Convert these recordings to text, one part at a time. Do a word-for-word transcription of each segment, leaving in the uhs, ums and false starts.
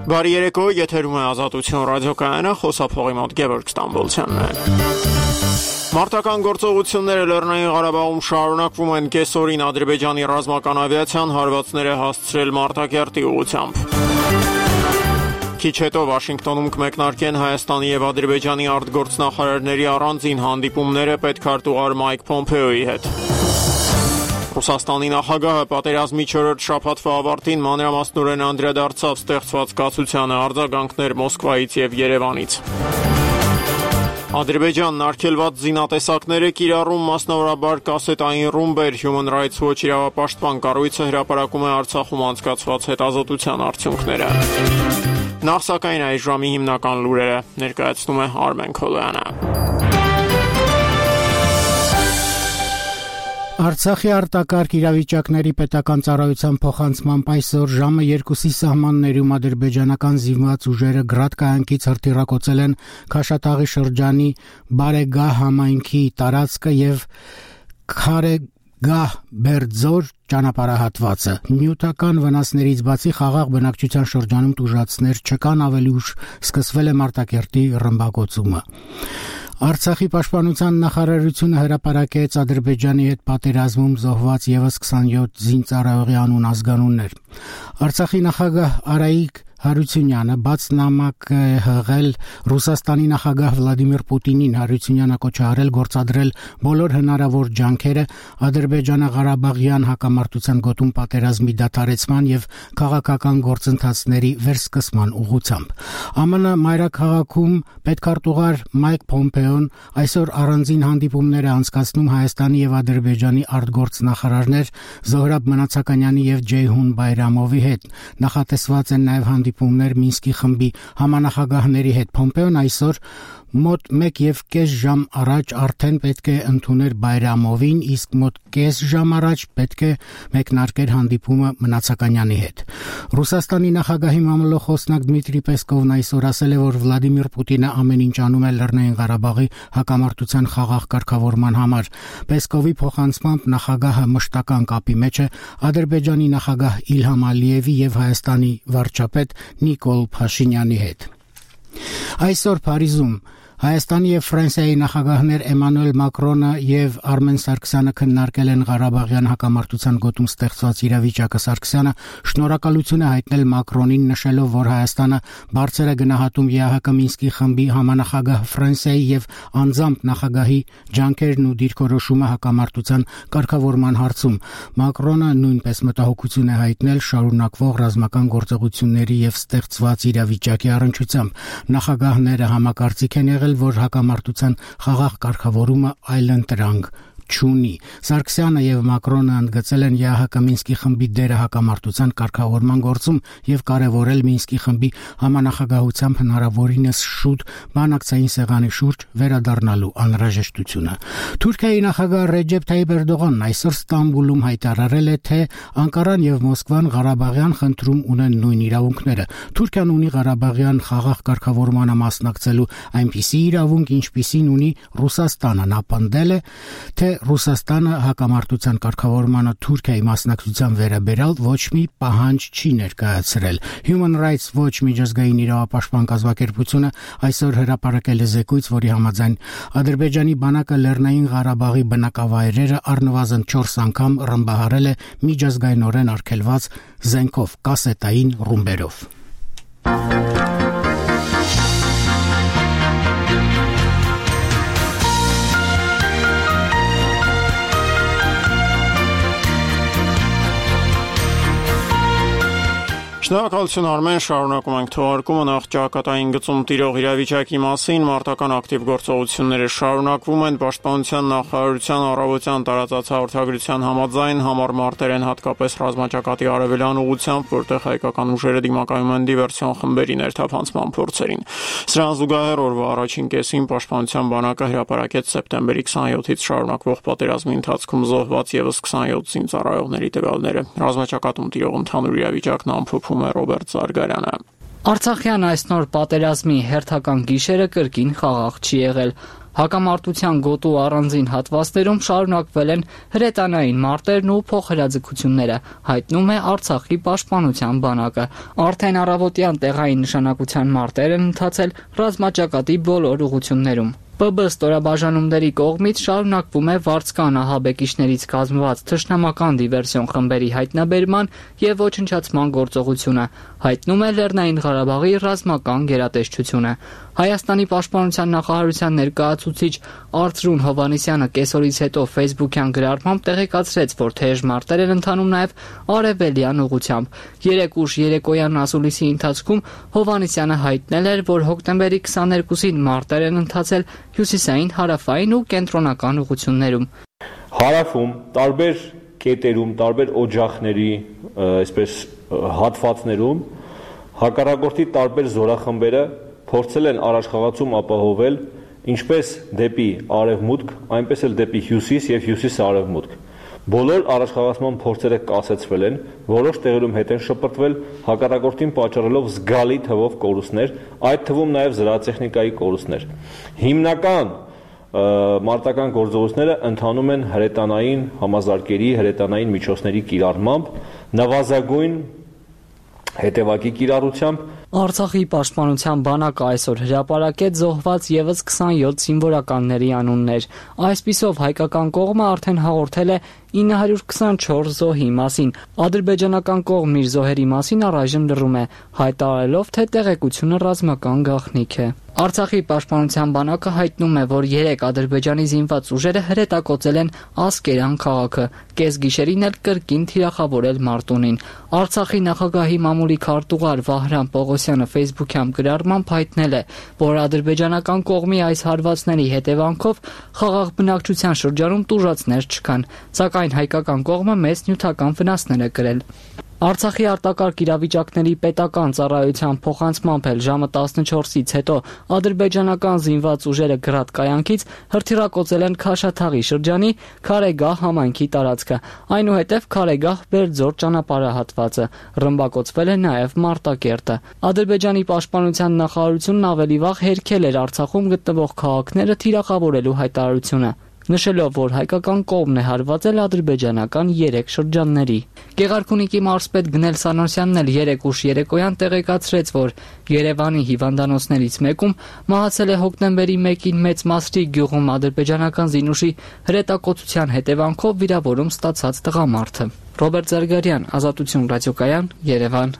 Բարի երեկո, եթերում է Ազատություն ռադիոկայանը, խոսափողի մոտ Գևորգ Ստամբոլցյանն է։ Մարտական գործողությունները Լեռնային Ղարաբաղում շարունակվում են, կեսօրին Ադրբեջանի ռազմական ավիացիան հարվածներ է հասցրել Մարտակերտի ուղղությամբ։ Քիչ հետո Վաշինգտոնում կմեկնարկեն Հայաստանի եւ Ադրբեջանի արտգործնախարարների առանձին հանդիպումները պետքարտուղար Մայք Փոմփեոյի հետ։ Ռուսաստանի նախագահը պատերազմի չորրորդ շաբաթվա ավարտին մանրամասնորեն անդրադարձավ ստեղծված կացությանը, արձագանքներ Մոսկվայից եւ Երևանից։ Ադրբեջանն արգելված զինատեսակները կիրառում, մասնավորաբար կասետային ռումբեր, Human Rights Watch իրավապաշտպան կառույցը հրապարակում է Արցախում անցկացված հետազոտության արդյունքները։ Նախ սակայն այս ժամի հիմնական լուրերը ներկայացնում է Արմեն Քոլոյանը։ Արցախի արտակարգ իրավիճակների պետական ծառայության փոխանցմամբ այսօր ժամը երկուսի սահմաններում ադրբեջանական զինված ուժերը Գրադ կայանքից հրթիռակոծել են Քաշաթաղի շրջանի Բարեգահ համայնքի տարածքը եւ Քարեգահ Բերձոր ճանապարհահատվածը։ Նյութական վնասներից բացի խաղաղ բնակչության շրջանում տուժածներ չկան, ավելի ուշ սկսվել է Մարտակերտի ռմբակոծումը։ Արցախի պաշտպանության նախարարությունը հրապարակեց Ադրբեջանի հետ պատերազմում զոհված եւս քսանյոթ զինծառայողի անուն ազգանուններ։ Արցախի նախագահ Արայիկ Հարությունյանը բաց նամակ է հղել Ռուսաստանի նախագահ Վլադիմիր Պուտինին, Հարությունյանը կոչարել գործադրել բոլոր հնարավոր ջանքերը Ադրբեջանա-Ղարաբաղյան հակամարտության գոտում պատերազմի դադարեցման եւ քաղաքական գործընթացների վերսկսման ուղղությամբ։ ԱՄՆ մայրաքաղաքում պետքարտուղար Մայք Փոմփեոն այսօր առանձին հանդիպումներ է անցկացնում Հայաստանի եւ Ադրբեջանի արտգործնախարարներ Զոհրաբ Մնացականյանի եւ Ջեյհուն Բայրամովի հետ։ Նախատեսված են նաեւ հանդիպումներ Մինսկի խմբի համանախագահների հետ։ Փոմպեոն այսօր մոտ մեկ եւ կես ժամ առաջ արդեն պետք է ընդուներ Բայրամովին, իսկ մոտ կես ժամ առաջ պետք է մեկնարկեր հանդիպումը Մնացականյանի հետ։ Ռուսաստանի նախագահի մամլոխոսնակ Դմիտրի Պեսկովն այսօր ասել է, որ Վլադիմիր Պուտինը ամեն ինչ անում է Լեռնային Ղարաբաղի հակամարտության խաղաղ կարգավորման համար։ Պեսկովի փոխանցմամբ նախագահը մշտական կապի մեջ է Ադրբեջանի նախագահ Իլհամ Ալիևի եւ Հայաստանի վարչապետ Նիկոլ Փաշինյանի հետ։ Այսօր Փարիզում Հայաստանի եւ Ֆրանսիայի նախագահներ Էմանուել Մակրոնը եւ Արմեն Սարգսյանը քննարկել են Ղարաբաղյան հակամարտության գոտում ստեղծված իրավիճակը։ Սարգսյանը շնորհակալություն է հայտնել Մակրոնին, նշելով, որ Հայաստանը բարձր է գնահատում ԵԱՀԿ Մինսկի խմբի համանախագահ Ֆրանսիայի եւ անձամբ նախագահի ջանքերն ու դիրքորոշումը հակամարտության կարգավորման հարցում։ Մակրոնը նույնպես մտահոգություն է հայտնել շարունակվող ռազմական գործողությունների եւ ստեղծված իրավիճակի առնչությամբ։ Նախագահները համակարծիք են եղել, որ հակամարտության խաղաղ կարգավորումը այլընտրանք չունի։ Սարգսյանը եւ Մակրոնը ընդգծել են ԵԱՀԿ Մինսկի խմբի դերը հակամարտության կարգավորման գործում եւ կարեւորել Մինսկի խմբի համանախագահությամբ հնարավորինս շուտ բանակցային սեղանի շուրջ վերադառնալու անհրաժեշտությունը։ Թուրքիայի նախագահ Ռեջեփ Թայիփ Էրդողանն այսօր Ստամբուլում հայտարարել է, թե Անկարան եւ Մոսկվան Ղարաբաղյան խնդրում ունեն նույն իրավունքները։ Թուրքիան ունի Ղարաբաղյան խաղաղ կարգավորմանը մասնակցելու այնպիսի իրավունք, ինչպիսին ունի Ռուսաստանը։ Նա պնդել է, թե Ռուսաստանը հակամարտության կարգավորմանը Թուրքիայի մասնակցության վերաբերյալ ոչ մի պահանջ չի ներկայացրել։ Human Rights Watch միջազգային իրավապաշտպան կազմակերպությունը այսօր հրապարակել է զեկույց, որի համաձայն Ադրբեջանի բանակը Լեռնային Ղարաբաղի բնակավայրերը առնվազն չորս անգամ ռմբահարել է միջազգայինորեն արգելված զենքով, կասետային ռումբերով։ Շնորհակալություն Արմեն, շարունակում ենք թողարկումը նախ ճակատային գծում տիրող իրավիճակի մասին։ Մարտական ակտիվ գործողությունները շարունակվում են պաշտպանության նախարարության առավոտյան տարածած հաղորդագրության համաձայն համառ մարտեր են հատկապես ռազմաճակատի արևելյան ուղությամբ, որտեղ հայկական ուժերը դիմակայում են դիվերսիոն խմբերի ներթափանցման փորձերին։ Սրան զուգահեռ օրվա առաջին կեսին պաշտպանության բանակը հրապարակեց սեպտեմբերի քսաներկուից շարունակվող պատերազմի ընթացքում զոհված եւս քսանյոթ զինծառայողների տվյալները։ Ռազմաճակատում տիրող ընդհանուր իրավիճակն ամփոփում Ռոբերտ Զարգարյանը։ Արցախյան այս նոր պատերազմի հերթական գիշերը կրկին խաղաղ չի եղել։ Հակամարտության գոտու առանձին հատվածներում շարունակվել են հրետանային մարտերն ու փոխհրաձգությունները, հայտնում է Արցախի պաշտպանության բանակը։ Արդեն առավոտյան տեղային նշանակության մարտեր են ընթացել ռազմաճակատի բոլոր ուղղություններում։ Պ B ստորաբաժանումների կողմից շարունակվում է վարձկան ահաբեկիչներից կազմված թշնամական դիվերսիոն խմբերի հայտնաբերման եւ ոչնչացման գործողությունը, հայտնում է Լեռնային Ղարաբաղի ռազմական գերատեսչությունը։ Հայաստանի պաշտպանության նախարարության ներկայացուցիչ Արծրուն Հովհաննիսյանը կեսօրից հետո Facebook-յան գրառմամբ տեղեկացրեց, որ թեժ մարտեր են ընթանում նաեւ արևելյան ուղղությամբ։ Երեկ ուշ երեկոյան ասուլիսի ընթացքում Հովհաննիսյանը հայտնել էր, որ հոկտեմբերի քսաներկուսին մարտեր են ընթացել հյուսիսային, հարավային ու կենտրոնական ուղղություններում։ Հարավում տարբեր կետերում, տարբեր օջախների, այսպես հատվածներում հակառակորդի տարբեր զորախմբերը փորձել են առաջխաղացում ապահովել ինչպես դեպի արևմուտք, այնպես էլ դեպի հյուսիս եւ հյուսիս-արևմուտք։ Բոլոր առաջխաղացման փորձերը կասեցվել են, որոշ տեղերում հետ են շպրտվել, հակառակորդին պատճառելով զգալի թվով կորուստներ, այդ թվում նաև զրահատեխնիկայի կորուստներ։ Հիմնական մարտական գործողությունները ընթանում են հրետանային համազարկերի, հրետանային միջոցների կիրառմամբ, նվազագույն հետևակի կիրառությամբ։ Արցախի պաշտպանության բանակը այսօր հրապարակեց զոհված եւս քսանյոթ զինվորականների անուններ։ Այսպիսով հայկական կողմը արդեն հաղորդել է ինը հարյուր քսանչորս զոհի մասին։ Ադրբեջանական կողմն իր զոհերի մասին առայժմ լռում է, հայտարարելով, թե տեղեկությունը ռազմական գաղտնիք է։ Արցախի պաշտպանության բանակը հայտնում է, որ երեք Ադրբեջանի զինված ուժերը հրետակոծել են Ասկերան քաղաքը, կեսգիշերին էլ կրկին թիրախավորել Մարտունին։ Արցախի նախագահի մամուլի քարտուղար Վահրամ Պողոսյանը Facebook-յան գրառմամբ հայտնել է, որ ադրբեջանական կողմի այս հարվածների հետևանքով խաղաղ բնակչության շրջանում տուժածներ չկան, սակայն հայկական կողմը մեծ նյութական վնասներ է կրել։ Արցախի արտակարգ իրավիճակների պետական ծառայության փոխանցմամբ էլ ժամը տասնչորսից հետո ադրբեջանական զինված ուժերը գրադ կայանքից հրթիռակոծել են Քաշաթաղի շրջանի Քարեգահ համայնքի տարածքը, այնուհետև Քարեգահ Բերձոր ճանապարհահատվածը, ռմբակոծվել է նաև Մարտակերտը։ Ադրբեջանի պաշտպանության նախարարությունն ավելի վաղ հերքել էր Արցախում գտնվող քաղաքները թիրախավորելու հայտարարությունը, նշելով, որ հայկական կողմն է հարվածել ադրբեջանական երեք շրջանների։ Գեղարքունիքի մարզպետ Գնել Սանոսյանն էլ երեկ ուշ երեկոյան տեղեկացրեց, որ Երևանի հիվանդանոցներից մեկում մահացել է հոկտեմբերի մեկին Մեծ Մասրի գյուղում ադրբեջանական զինուշի հրետակոծության հետևանքով վիրավորում ստացած տղամարդը։ Ռոբերտ Զարգարյան, Ազատություն ռադիոկայան, Երևան։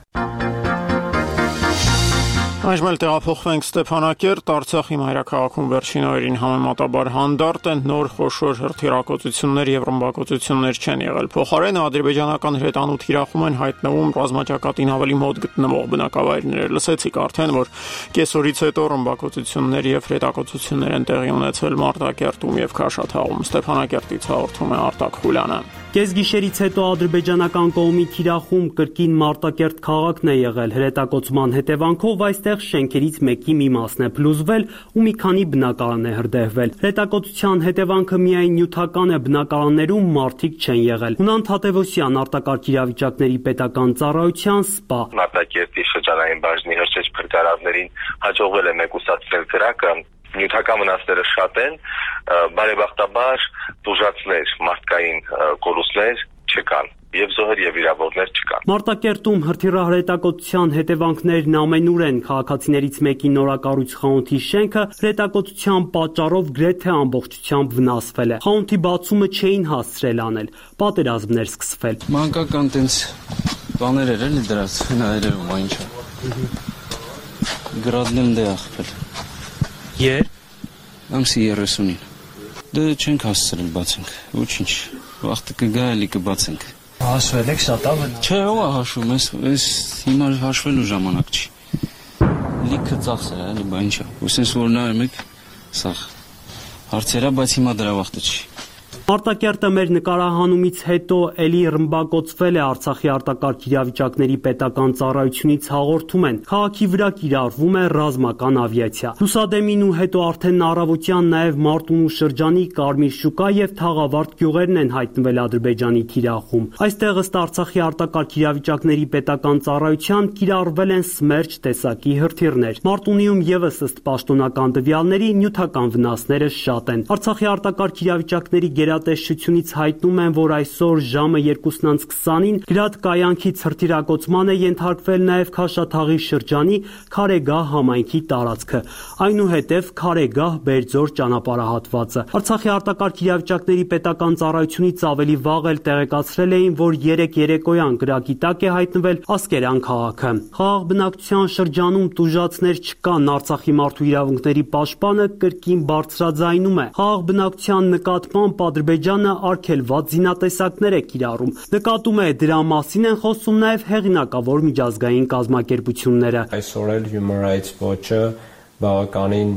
Այժմ էլ տեղափոխվենք Ստեփանակերտ, Արցախի մայրաքաղաքում վերջին օրերին համեմատաբար հանդարտ են, նոր խոշոր հրթիռակոծություններ եւ ռմբակոծություններ չեն եղել։ Փոխարենը ադրբեջանական հրետանու թիրախում են հայտնվում ռազմաճակատին ավելի մոտ գտնվող բնակավայրներ։ Լսեցիք արդեն, որ կեսօրից հետո ռմբակոծություններ եւ հրետակոծություններ են տեղի ունեցել Մարտակերտում եւ Քաշաթաղում։ Ստեփանակերտից հաղորդում է Արտակ Խուլյանը։ Կեսգիշերից հետո ադրբեջանական կողմի թիրախում կրկին Մարտակերտ քաղաքն է եղել։ Հրետակոծման հետևանքով այստեղ շենքերից մեկի մի մասն է փլուզվել ու մի քանի բնակարան է հրդեհվել։ Հրետակոծության հետևանքը միայն նյութական է, բնակարաններում մարդիկ չեն եղել։ Հունան Թադևոսյան, արտակարգ իրավիճակների պետական ծառայության սպա։ Մարտակերտի շրջանային բաժնի հրշեջ փրկարարներին հաջողվել է մեկուսացնել կրակը։ Նյութական վնասները շատ են, բարեբախտաբար տուժածներ, մարդկային կորուստներ չկան, եւ զոհեր եւ վիրավորներ չկան։ Մարտակերտում հրթիռահրետակոծության հետևանքներն ամենուր են։ Քաղաքացիներից մեկի նորակառույց խանութի շենքը հրետակոծության պատճառով գրեթե ամբողջությամբ վնասվել է։ Խանութի բացումը չէին հասցրել անել, պատերազմներ սկսվել։ Մանկական տենց բաներ էր էլի դրած, հնարերում այնչա։ Գրադն դե ախպել։ Եր ամսի երեսունին։ Դե չենք հասցրել բացենք, ոչինչ, վաղտը կգա էլի կբացենք։ Հաշվել եք շատ ավ։ Չէ, ով է հաշվում, ես հիմա հաշվելու ժամանակ չի։ Լիքը ծախսեր է, էլի բա ինչա։ Ուսենս որ նայում եք, սաղ հարցերա, բայց հիմա դրա վաղտը չի։ Մարտակերտը մեր նկարահանումից հետո ելի ռմբակոծվել է Արցախի արտակարգ իրավիճակների պետական ծառայությունից հաղորդում են։ Քաղաքի վրա կիրառվում է ռազմական ավիացիա։ Լուսադեմին ու հետո արդեն առավոտյան նաև Մարտունու շրջանի Կարմիր շուկա եւ Թաղավարտ գյուղերն են հայտնվել Ադրբեջանի թիրախում։ Այստեղ ըստ Արցախի արտակարգ իրավիճակների պետական ծառայության կիրառվել են Սմերջ տեսակի հրթիռներ։ Մարտունիում եւս ըստ պաշտոնական տվյալների նյութական վնասները շատ են։ Արցախի արտակարգ իրավիճակների գերատեսչությունից հայտնում են, որ այսօր ժամը երկուսն անց քսանին գրադ կայանքից հրթիռակոծման է ենթարկվել նաև Քաշաթաղի շրջանի Քարեգահ համայնքի տարածքը, այնուհետև Քարեգահ-Բերձոր ճանապարհահատվածը։ Արցախի արտակարգ իրավիճակների պետական ծառայությունից ավելի վաղ էլ տեղեկացրել էին, որ երեք երեկոյան գրակի տակ է հայտնվել Ասկերան քաղաքը։ Խաղաղ բնակչության շրջանում տուժածներ չկան, Արցախի մարդու իրավունքների պաշտպանը կրկին բարձրաձայնում է։ Խաղաղ բնակչության նկատմամբ Ադրբեջանը արգելված զինատեսակներ է կիրառում։ Նկատում է դրա մասին են խոսում նաև հեղինակավոր միջազգային կազմակերպությունները։ Այսօր էլ Human Rights Watch-ը բավականին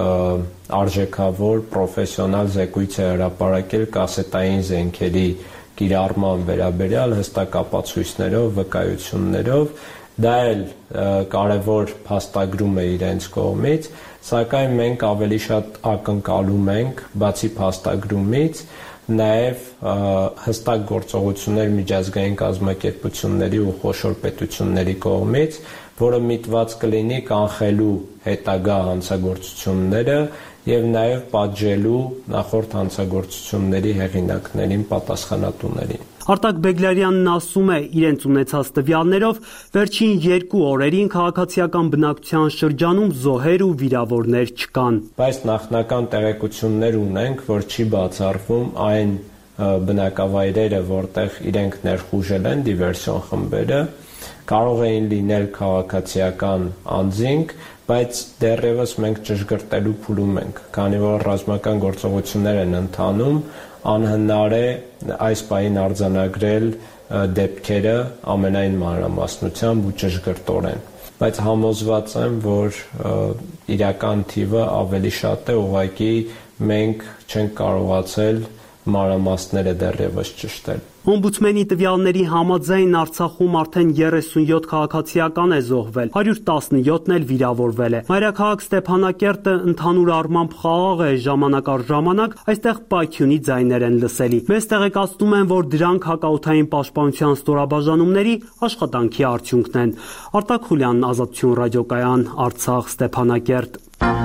արժեքավոր պրոֆեսիոնալ զեկույց է հրապարակել կասետային զենքերի կիրառման վերաբերյալ հստակ ապացույցներով, վկայություններով։ Դա էլ կարևոր փաստագրում է իրենց կողմից, սակայն մենք ավելի շատ ակնկալում ենք, բացի փաստագրումից, նաև հստակ գործողություններ միջազգային կազմակերպությունների ու խոշոր պետությունների կողմից, որը միտված կլինի կանխելու հետագա հանցագործությունները եւ նաեւ պատժելու նախորդ հանցագործությունների հեղինակներին, պատասխանատուներին։ Արտակ Բեգլարյանն ասում է, իրենց ունեցած տվյալներով վերջին երկու օրերին քաղաքացիական բնակչության շրջանում զոհեր ու վիրավորներ չկան։ Բայց նախնական տեղեկություններ ունենք, որ չի բացառվում այն բնակավայրերը, որտեղ իրենք ներխուժել են դիվերսիոն խմբերը, կարող էին լինել քաղաքացիական անձինք, բայց դեռևս մենք ճշգրտելու փուլում ենք, քանի որ ռազմական գործողություններ են ընթանում, անհնար է այս պահին արձանագրել դեպքերը ամենայն մանրամասնությամբ ու ճշգրտորեն, բայց համոզված եմ, որ իրական թիվը ավելի շատ է, ուղղակի մենք չենք կարողացել մանրամասները դեռևս ճշտել։ Օմբուդսմենի տվյալների համաձայն Արցախում արդեն երեսունյոթ քաղաքացիական է զոհվել, հարյուր տասնյոթն էլ վիրավորվել է։ Մայրաքաղաք Ստեփանակերտը ընդհանուր առմամբ խաղաղ է ժամանակ առ ժամանակ, այստեղ պայթյունի ձայներ են լսելի։ Մեզ տեղեկացնում են, որ դրանք հակաօդային պաշտպանության ստորաբաժանումների աշխատանքի արդյունքն են։ Արտակ Խուլյան, Ազատություն ռադիոկայան, Արցախ, Ստեփանակերտ։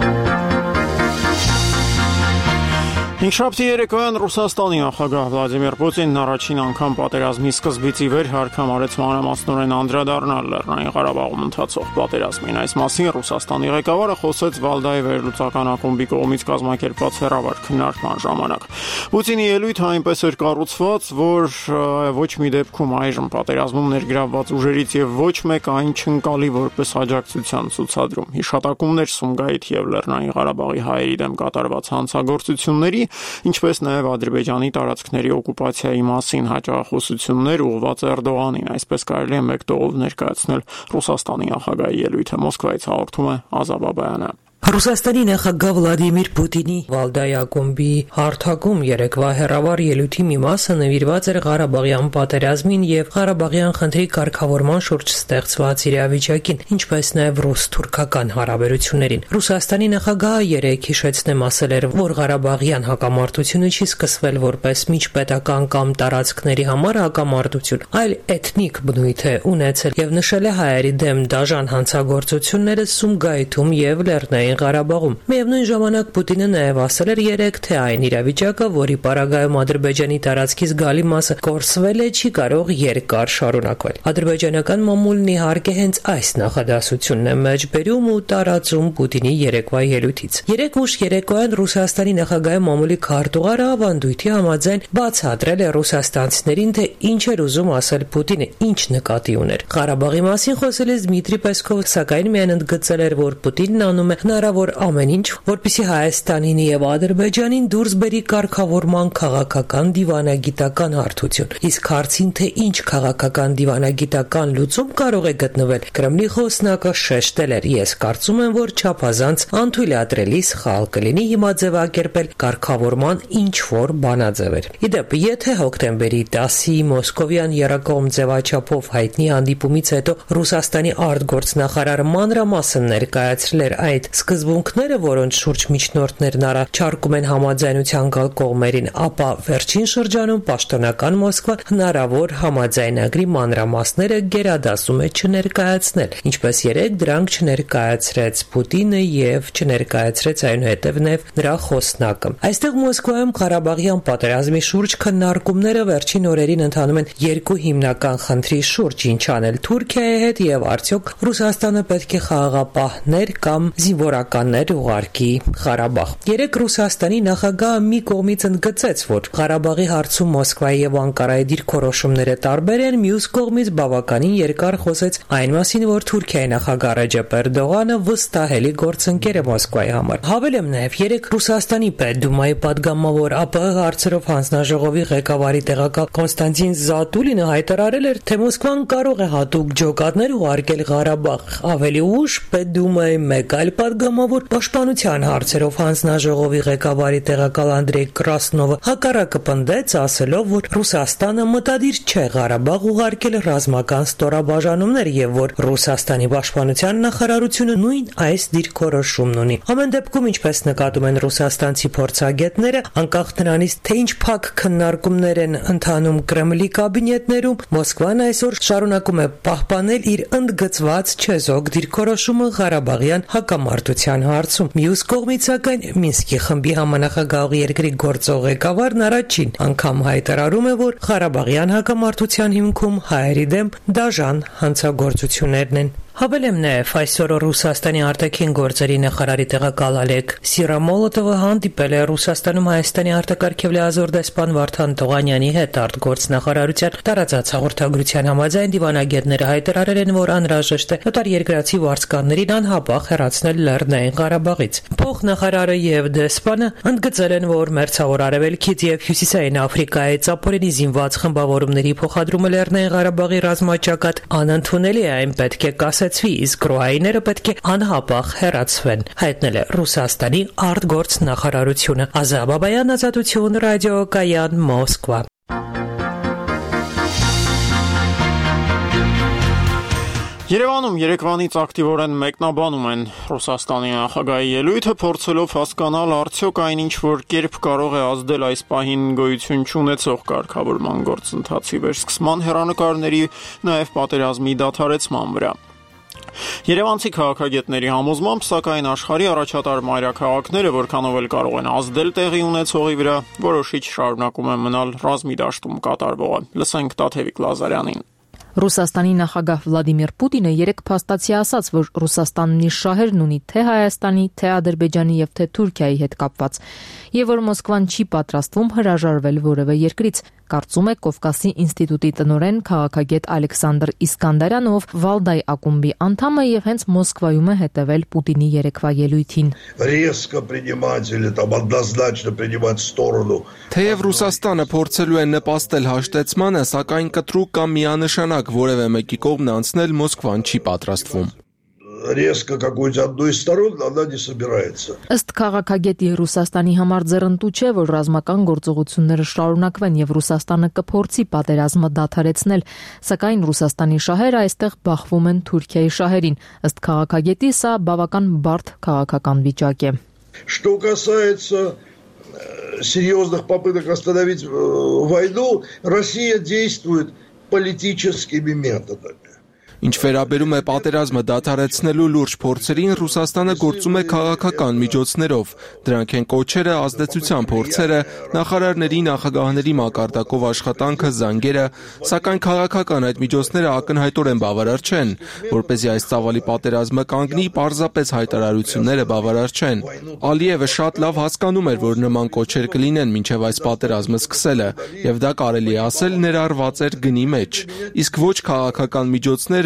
Հինգշաբթի երեկոյան Ռուսաստանի նախագահ Վլադիմիր Պուտինն առաջին անգամ պատերազմի սկզբից ի վեր հարկամարեց մանրամասնորեն անդրադառնալ Լեռնային Ղարաբաղում ընթացող պատերազմին։ Այս մասին Ռուսաստանի ղեկավարը խոսեց Վալդայի վերլուծական ակումբի կողմից կազմակերպված հեռավար քննարկման ժամանակ։ Պուտինի ելույթը այնպես էր կառուցված, որ ոչ մի դեպքում այժմ պատերազմում ներգրավված ուժերից եւ ոչ մեկ այն չընկալի որպես աջակցության ցուցադրում։ Հիշատակումներ Սումգայիթ եւ Լեռնային Ղարաբաղի հայերի դեմ կատարված հանցագործությունների, ինչպես նաև Ադրբեջանի տարածքների օկուպացիայի մասին հաջողախոսություններ ուղղված Էրդողանին, այսպես կարելի է մեկ տողով ներկայացնել Ռուսաստանի նախագահի ելույթը։ Մոսկվայից հաղորդում է Ազա Բաբայանը։ Ռուսաստանի նախագահ Վլադիմիր Պուտինի Վալդայի ակումբի հարթակում երեկվա հեռավար ելույթի մի մասը նվիրված էր Ղարաբաղյան պատերազմին եւ Ղարաբաղյան խնդրի կարգավորման շուրջ ստեղծված իրավիճակին, ինչպես նաեւ ռուս-թուրքական հարաբերություններին։ Ռուսաստանի նախագահը երեկ հիշեցնեմ ասել էր, որ Ղարաբաղյան հակամարտությունը չի սկսվել որպես միջպետական կամ տարածքների համար հակամարտություն, այլ էթնիկ բնույթ է ունեցել եւ նշել է հայերի դեմ դաժան հանցագործությունները Սումգայիթում եւ Լեռնային Ղարաբաղում։ Միևնույն ժամանակ Պուտինը նաև ասել էր երեկ, թե այն իրավիճակը, որի պարագայում Ադրբեջանի տարածքից գալի մասը կորսվել է, չի կարող երկար շարունակվել։ Ադրբեջանական մամուլն իհարկե հենց այս նախադասությունն է մեջբերում ու տարածում Պուտինի երեկվա ելույթից։ Երեկ ուշ երեկոյան Ռուսաստանի նախագահի մամուլի քարտուղարը ավանդույթի համաձայն բացատրել է ռուսաստանցիներին, թե ինչ էր ուզում ասել Պուտինը, ինչ նկատի ուներ։ Ղարաբաղի մասին խոսելիս Դմիտրի Պեսկովը սակայն միայն ընդգծել էր, որ Պուտինն անում է հնարավոր ամեն ինչ, որպեսզի Հայաստանին եւ Ադրբեջանին դուրս բերի կարգավորման քաղաքական դիվանագիտական հարթություն։ Իսկ հարցին, թե ինչ քաղաքական դիվանագիտական լուծում կարող է գտնվել, Կրեմլի խոսնակը շեշտել էր. «Ես կարծում եմ, որ չափազանց անթույլատրելի սխալ կլինի հիմա ձևակերպել կարգավորման ինչ-որ բանաձևեր»։ Իդեպ, եթե հոկտեմբերի տասի մոսկովյան եռակողմ ձևաչափով հայտնի հանդիպումից հետո Ռուսաստանի արտգործնախարարը մանրամասն ներկայացրել էր այդ սկզբունքները, որոնց շուրջ միջնորդներն առաջարկում են համաձայնության գալ կողմերին, ապա վերջին շրջանում պաշտոնական Մոսկվան հնարավոր համաձայնագրի մանրամասները գերադասում է չներկայացնել, ինչպես երեկ դրանք չներկայացրեց Պուտինը եւ չներկայացրեց այնուհետեւ նրա խոսնակը։ Այստեղ Մոսկվայում Ղարաբաղյան պատերազմի շուրջ քննարկումները վերջին օրերին ընթանում են երկու հիմնական խնդրի շուրջ՝ ինչ անել Թուրքիայի հետ եւ արդյոք Ռուսաստանը պետք է խաղաղապահներ կամ զինվորականներ ուղարկի Ղարաբաղ։ Երեք Ռուսաստանի նախագահը մի կողմից ընդգծեց, որ Ղարաբաղի հարցում Մոսկվայի եւ Անկարայի դիրքորոշումները տարբեր են, մյուս կողմից բավականին երկար խոսեց այն մասին, որ Թուրքիայի նախագահ Ռեջեփ Էրդողանը վստահելի գործընկեր է Մոսկվայի համար։ Հավելեմ նաեւ երեք Ռուսաստանի Պետդումայի պատգամավոր ԱՊՀ հարցերով հանձնաժողովի ղեկավարի տեղակալ Կոնստանտին Զատուլինը հայտարարել էր, թե Մոսկվան կարող է հատուկ ջոկատներ ուղարկել Ղարաբաղ։ Ավելի ուշ Պետդումայի մեկ այլ պատգամավոր պաշտպանության հարցերով հանձնաժողովի ղեկավարի տեղակալ Անդրեյ Կրասնովը հակառակը պնդեց, ասելով, որ Ռուսաստանը մտադիր չէ Ղարաբաղ ուղարկել ռազմական ստորաբաժանումներ եւ որ Ռուսաստանի պաշտպանության նախարարությունը նույն այս դիրքորոշումն ունի։ Ամեն դեպքում, ինչպես նկատում են ռուսաստանցի փորձագետները, անկախ նրանից, թե ինչ փակ քննարկումներ են ընթանում Կրեմլի կաբինետներում, Մոսկվան այսօր շարունակում է պահպանել իր ընդգծված չեզոք դիրքորոշումը Ղարաբաղյան հակամարտության հարցում։ Մյուս կողմից, սակայն, Մինսկի խմբի համանախագահող երկրի գործող ղեկավարն առաջին անգամ հայտարարում է, որ Ղարաբաղյան հակամարտության հիմքում հայերի դեմ դաժան հանցագործություններն են։ Հավելեմ նաև այսօր Ռուսաստանի արտաքին գործերի նախարարի տեղակալ Ալեկ Սիրամոլոտովը հանդիպել է Ռուսաստանում Հայաստանի արտակարգ եւ լիազոր դեսպան Վարդան Տողանյանի հետ արտգործնախարարության տարածած հաղորդագրության համաձայն դիվանագետները հայտարարել են, որ անհրաժեշտ է օտարերկրացի վարձկաններին անհապաղ հեռացնել Լեռնային Ղարաբաղից։ Փոխնախարարը եւ դեսպանը ընդգծել են, որ Մերձավոր Արևելքից եւ Հյուսիսային Աֆրիկայից ապօրինի զինված խմբավորումների փոխադրումը Լեռնային Ղարաբաղի ռազմաճակատ անընդունելի է, այն պետք է կասել իսկ ռոայիները պետք է անհապաղ հեռացվեն, հայտնել է Ռուսաստանի արտգործնախարարությունը։ Ազա Բաբայան, Ազատություն, ռադիոկայան, Մոսկվա։ Երևանում երեկվանից ակտիվորեն մեկնաբանում են Ռուսաստանի նախագահի ելույթը, փորձելով հասկանալ արդյոք այնինչ որ կերպ կարող է ազդել այս պահին գոյություն չունեցող կարգավորման գործընթացի վերսկսման, հեռանկարների, նաև պատերազմի դադարեցման վրա։ Երևանցի քաղաքագետների համոզմամբ, սակայն աշխարհի առաջատար մայրաքաղաքները որքանով էլ կարող են ազդել տեղի ունեցողի վրա, որոշիչ շարունակում է մնալ ռազմի դաշտում կատարվողը։ Լսենք Տաթևիկ Լազարյանին։ Ռուսաստանի նախագահ Վլադիմիր Պուտինը երեկ փաստացի ասաց, որ Ռուսաստանն իր շահերն ունի թե Հայաստանի, թե Ադրբեջանի եւ թե Թուրքիայի հետ կապված, եւ որ Մոսկվան չի պատրաստվում հրաժարվել որևէ երկրից, կարծում է Կովկասի ինստիտուտի տնօրեն քաղաքագետ Ալեքսանդր Իսկանդարյանը, ով Վալդայ ակումբի անդամ է եւ հենց Մոսկվայում է հետեւել Պուտինի երեկվա ելույթին։ Թեև Ռուսաստանը փորձելու է նպաստել հաշտեցմանը, սակայն կտրուկ կամ միանշանակ որևէ մեկի կողմն անցնել Մոսկվան չի պատրաստվում։ Резко какую-то одну из сторон она не собирается. Ըստ քաղաքագետի Ռուսաստանի համար ձեռնտու չէ, որ ռազմական գործողությունները շարունակվեն եւ Ռուսաստանը կփորձի պատերազմը դադարեցնել, սակայն Ռուսաստանի շահերը այստեղ բախվում են Թուրքիայի շահերին։ Ըստ քաղաքագետի սա բավական բարդ քաղաքական վիճակ է։ Что касается серьезных попыток остановить войну, Россия действует политическими методами. Ինչ վերաբերում է պատերազմը դադարեցնելու լուրջ փորձերին, Ռուսաստանը գործում է քաղաքական միջոցներով։ Դրանք են կոչերը, ազդեցության փորձերը, նախարարների, նախագահների մակարդակով աշխատանքը, զանգերը, սակայն քաղաքական այդ միջոցները ակնհայտորեն բավարար չեն, որպեսզի այս ծավալի պատերազմը կանգնի, պարզապես հայտարարությունները բավարար չեն։ Ալիևը շատ լավ հասկանում էր, որ նման կոչեր կլինեն մինչև այս պատերազմը սկսելը, եւ դա կարելի է ասել ներառված էր գնի մեջ, իսկ ոչ քաղաքական միջոցներ,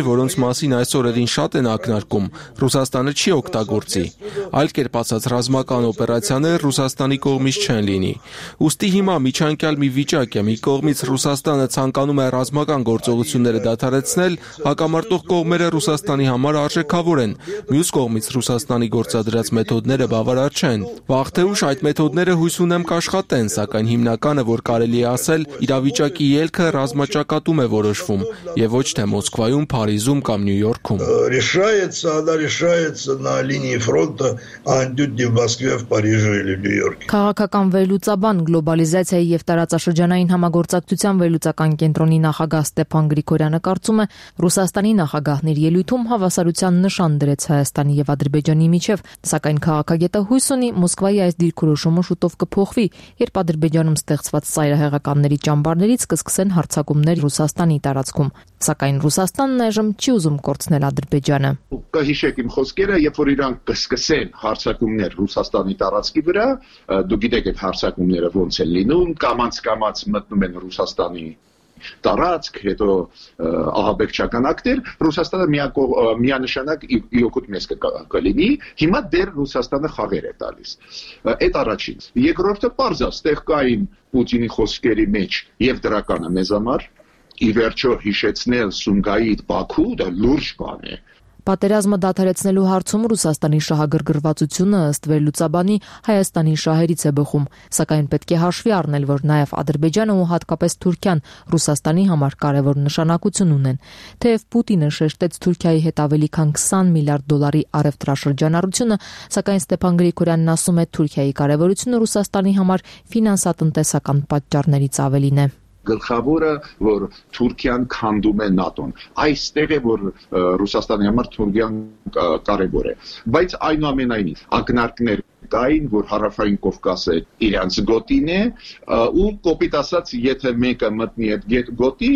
որոնց մասին այս օրերին շատ են ակնարկում, Ռուսաստանը չի օգտագործի։ Այլ կերպ ասած, ռազմական օպերացիաներ Ռուսաստանի կողմից չեն լինի։ Ուստի հիմա միջանկյալ մի վիճակ է, մի կողմից Ռուսաստանը ցանկանում է ռազմական գործողությունները դադարեցնել, հակամարտող կողմերը Ռուսաստանի համար արժեքավոր են, մյուս կողմից Ռուսաստանի գործադրած մեթոդները բավարար չեն։ Վաղ թե ուշ այդ մեթոդները հույս ունեմ կաշխատեն, սակայն հիմնականը, որ կարելի է ասել, իրավիճակի ելքը ռազմաճակատում է որոշվում, եւ ոչ թե Մոսկվայում, Փարիզում կամ Նյու Յորքում։ Решается, она решается на линии фронта, а не в Москве, в Париже или в Нью-Йорке. Քաղաքական վերլուծաբան, գլոբալիզացիայի եւ տարածաշրջանային համագործակցության վերլուծական կենտրոնի նախագահ Ստեփան Գրիգորյանը կարծում է, Ռուսաստանի նախագահն իր ելույթում հավասարության նշան դրեց Հայաստանի եւ Ադրբեջանի միջև, սակայն քաղաքագետը հույս ունի Մոսկվայի այս դիրքորոշումը շուտով կփոխվի, երբ Ադրբեջանում ստեղծված ծայրահեղականների ճամբարներից կսկսեն հարձակումներ Ռուսաստանի տարածքում, սակայն Ռուսաստանն այժմ չի ուզում կորցնել Ադրբեջանը։ Կհիշեք իմ խոսքերը, երբ որ իրանք կսկսեն հարձակումներ Ռուսաստանի տարածքի վրա, դուք գիտեք այդ հարձակումները ոնց են լինում, կամաց-կամաց մտնում են Ռուսաստանի տարածք, հետո ահաբեկչական ակտեր, Ռուսաստանը միանշանակ իօգուտ մեզ կլինի, հիմա դեռ Ռուսաստանը խաղեր է տալիս։ Այդ առաջին։ Երկրորդը պարզ է, ստեղ կային Պուտինի խոսքերի մեջ եւ դրականը մեզ համար, ի վերջո հիշեցնել Սումգայիթ Բաքու, դա լուրջ բան է։ Պատերազմը դադարեցնելու հարցում Ռուսաստանի շահագրգռվածությունը ըստ վերլուծաբանի Հայաստանի շահերից է բխում, սակայն պետք է հաշվի առնել, որ նաև Ադրբեջանը ու հատկապես Թուրքիան Ռուսաստանի համար կարևոր նշանակություն ունեն։ Թեև Պուտինը շեշտեց Թուրքիայի հետ ավելի քան քսան միլիարդ դոլարի առևտրաշրջանառությունը, սակայն Ստեփան Գրիգորյանն ասում է, Թուրքիայի կարևորությունը Ռուսաստանի համար ֆինանսատնտեսական պատճառներից ավելին է։ Գլխավորը, որ Թուրքիան քանդում է ՆԱՏՕ-ն։ Այստեղ է, որ Ռուսաստանի համար Թուրքիան կարևոր է։ Բայց այնուամենայնիվ ակնարկներ կային, որ Հարավային Կովկասը իրանց գոտին է, ու կոպիտ ասած, եթե մեկը մտնի այդ գոտի,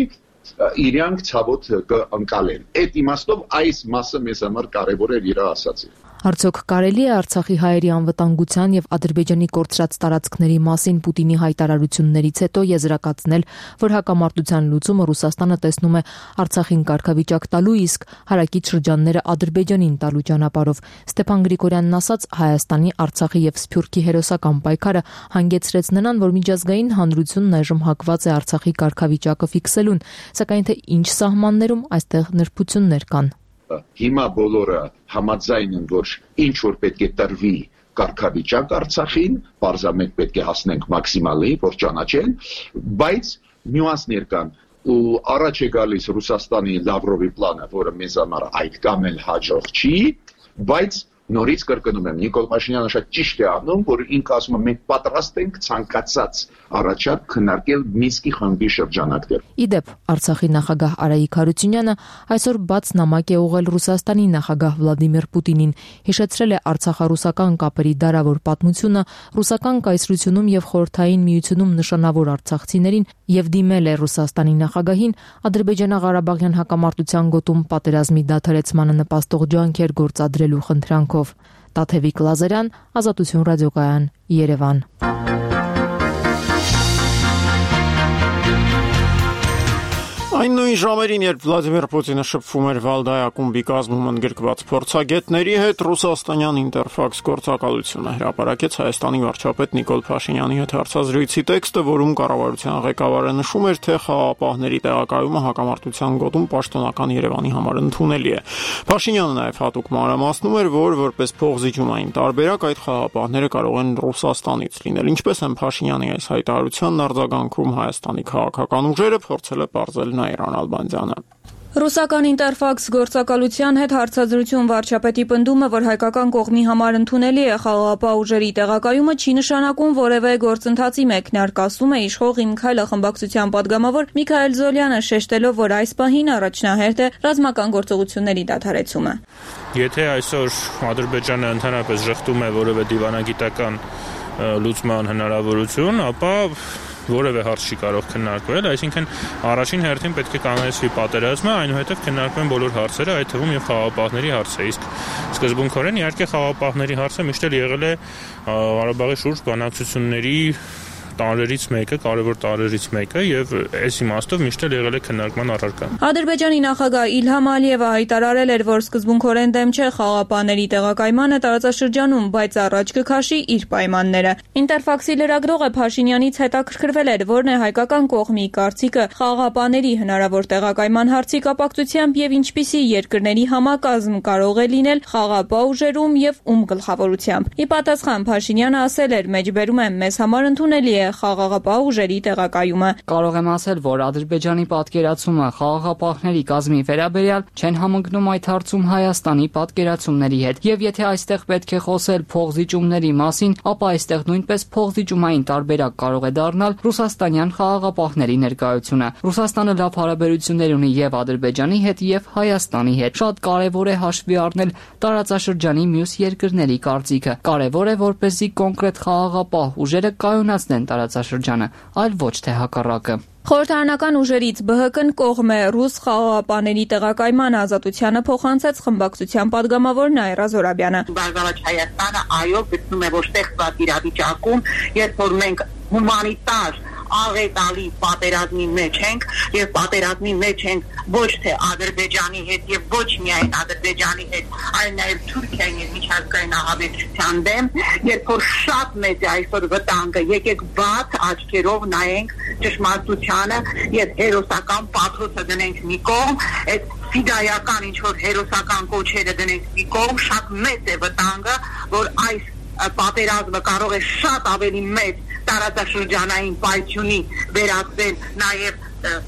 իրանք ցավոտ կընկալեն։ Այդ իմաստով այս մասը մեզ համար կարևոր էր իր ասածը։ Արդյոք կարելի է Արցախի հայերի անվտանգության եւ Ադրբեջանի կորցրած տարածքների մասին Պուտինի հայտարարություններից հետո եզրակացնել, որ հակամարտության լուծումը Ռուսաստանը տեսնում է Արցախին կարգավիճակ տալու, իսկ հարակից շրջանները Ադրբեջանին տալու ճանապարհով։ Ստեփան Գրիգորյանն ասաց, Հայաստանի, Արցախի եւ Սփյուռքի հերոսական պայքարը հանգեցրեց նրան, որ միջազգային հանրությունն այժմ հակված է Արցախի կարգավիճակը ֆիքսելուն, սակայն թե ինչ սահմաններում այստեղ նրբություններ կան։ Հիմա բոլորը համաձայն են, որ ինչ որ պետք է տրվի կարգավիճակ Արցախին, պարզամետ պետք է հասնենք մաքսիմալի, որ ճանաչեն, բայց նյուանսներ կան, ու առաջ է գալիս Ռուսաստանի Լավրովի պլանը, որը մեզ համար այդքան էլ հաջող չի, բայց նորից կրկնում եմ, Նիկոլ Փաշինյանը շատ ճիշտ է անում, որ ինքը ասում է, մենք պատրաստ ենք ցանկացած առաջարկ քննարկել Մինսկի խմբի շրջանակներ։ Իդեպ, Արցախի նախագահ Արայիկ Հարությունյանը այսօր բաց նամակ է ուղղել Ռուսաստանի նախագահ Վլադիմիր Պուտինին, հիշեցրել է արցախա-ռուսական կապերի դարավոր պատմությունը, ռուսական կայսրությունում եւ Խորհրդային Միությունում նշանավոր արցախցիներին եւ դիմել է Ռուսաստանի նախագահին Ադրբեջանա-Ղարաբաղյան հակամարտության գոտում պատերազմի դադարեցմանը նպաստող ջանքեր գործադրելու խնդրանքով։ Տաթևիկ Լազարյան, Ազատություն ռադիոկայան, Երևան։ Այն նույն ժամերին, երբ Վլադիմիր Պուտինը շփվում էր Վալդայա կումբի կազմում ընդգրկված փորձագետների հետ, ռուսաստանյան Ինտերֆաքս գործակալությունը հրապարակեց Հայաստանի վարչապետ Նիկոլ Փաշինյանի հետ հարցազրույցի տեքստը, որում կառավարության ղեկավարը նշում էր, թե խաղաղապահների տեղակայումը հակամարտության գոտում պաշտոնական Երևանի համար ընդունելի է։ Փաշինյանը նաև հատուկ մանրամասնում էր, որ որպես փոխզիջումային տարբերակ այդ խաղաղապահները կարող են Ռուսաստանից լինել։ Ինչպես են Փաշինյանի այս հայտարարությանն արձագանքում Հայաստանի քաղաքական ուժերը, փորձել է պարզել Իռան Ալբանդյանը։ Ռուսական Ինտերֆաքս գործակալության հետ հարցազրույցում վարչապետի պնդումը, որ հայկական կողմի համար ընդունելի է խաղաղապահ ուժերի տեղակայումը, չի նշանակում որևէ գործընթացի մեկնարկ, ասում է իշխող Իմ Քայլը խմբակցության падգամավոր Միքայել Զոլյանը, շեշտելով, որ այս պահին առաջնահերթ է ռազմական գործողությունների դադարեցումը։ Եթե այսօր Ադրբեջանը ընդհանրապես շղթում է որևէ դիվանագիտական լուծման հնարավորություն, ապա որևէ հարց չի կարող քննարկվել, այսինքն առաջին հերթին պետք է կանոնացվի պատերազմը, այնուհետև քննարկվեն բոլոր հարցերը, այդ թվում եւ խաղաղապահների հարցը։ Իսկ սկզբունքորեն իհարկե խաղաղապահների հարցը միշտ էլ եղել է Ղարաբաղի շուրջ բանակցությունների տարերից մեկը, կարևոր տարերից մեկը եւ այս իմաստով միշտ էլ եղել է քննարկման առարկա։ Ադրբեջանի նախագահ Իլհամ Ալիևը հայտարարել էր, որ սկզբունքորեն դեմ չէ խաղաղապահների տեղակայմանը տարածաշրջանում, բայց առաջ կքաշի իր պայմանները։ Ինտերֆաքսի լրագրողը Փաշինյանից հետաքրքրվել էր, որն է հայկական կողմի կարծիքը խաղաղապահների հնարավոր տեղակայման հարցի կապակցությամբ եւ ինչպիսի երկրների համակազմ կարող է լինել խաղաղապահ ուժերում եւ ում գլխավորությամբ։ Ի պատասխան Փաշինյանը ասել էր. «Մեջբերում եմ, մեզ համար ընդունելի է խաղաղապահ ուժերի տեղակայումը»։ Կարող եմ ասել, որ Ադրբեջանի պատկերացումը խաղաղապահների կազմի վերաբերյալ չեն համընկնում այդ հարցում Հայաստանի պատկերացումների հետ։ Եվ եթե այստեղ պետք է խոսել փողզիջումների մասին, ապա այստեղ նույնպես փողզիջումային տարբերակ կարող է դառնալ ռուսաստանյան խաղաղապահների ներկայությունը։ Ռուսաստանը լավ հարաբերություններ ունի եւ Ադրբեջանի հետ, եւ Հայաստանի հետ։ Շատ կարեւոր է հաշվի առնել տարածաշրջանի մյուս երկրների կարծիքը։ Կարեւոր է, որպեսզի կոնկրետ խաղաղապահ ուժերը կայունացնեն տարածաշրջանը, այլ ոչ թե հակառակը։ Խորհրդարանական ուժերից Բ Հ Կն կողմ է ռուս խաղաղապահների տեղակայման ազատությանը փոխանցեց խմբակցության падգամավոր Նաիրա Զորաբյանը։ Բարգավաճ Հայաստանը այո գտնում է, որ ստեղծված իրավիճակում, երբ որ մենք հումանիտար աղետալի պատերազմի մեջ ենք եւ պատերազմի մեջ ենք ոչ թե Ադրբեջանի հետ եւ ոչ միայն Ադրբեջանի հետ, այլ նաեւ Թուրքիայի եւ միջազգային ահաբեկչության դեմ, երբ որ շատ մեծ է այսօր վտանգը, եկեք բաց աչքերով նայենք ճշմարտությանը եւ հերոսական պաթոսը դնենք մի կողմ, այդ ֆիդայական ինչ որ հերոսական կոչերը դնենք մի կողմ, շատ մեծ է վտանգը, որ այս պատերազմը կարող է շատ ավելի մեծ տարածաշրջանային պայթյունի վերածվել նաև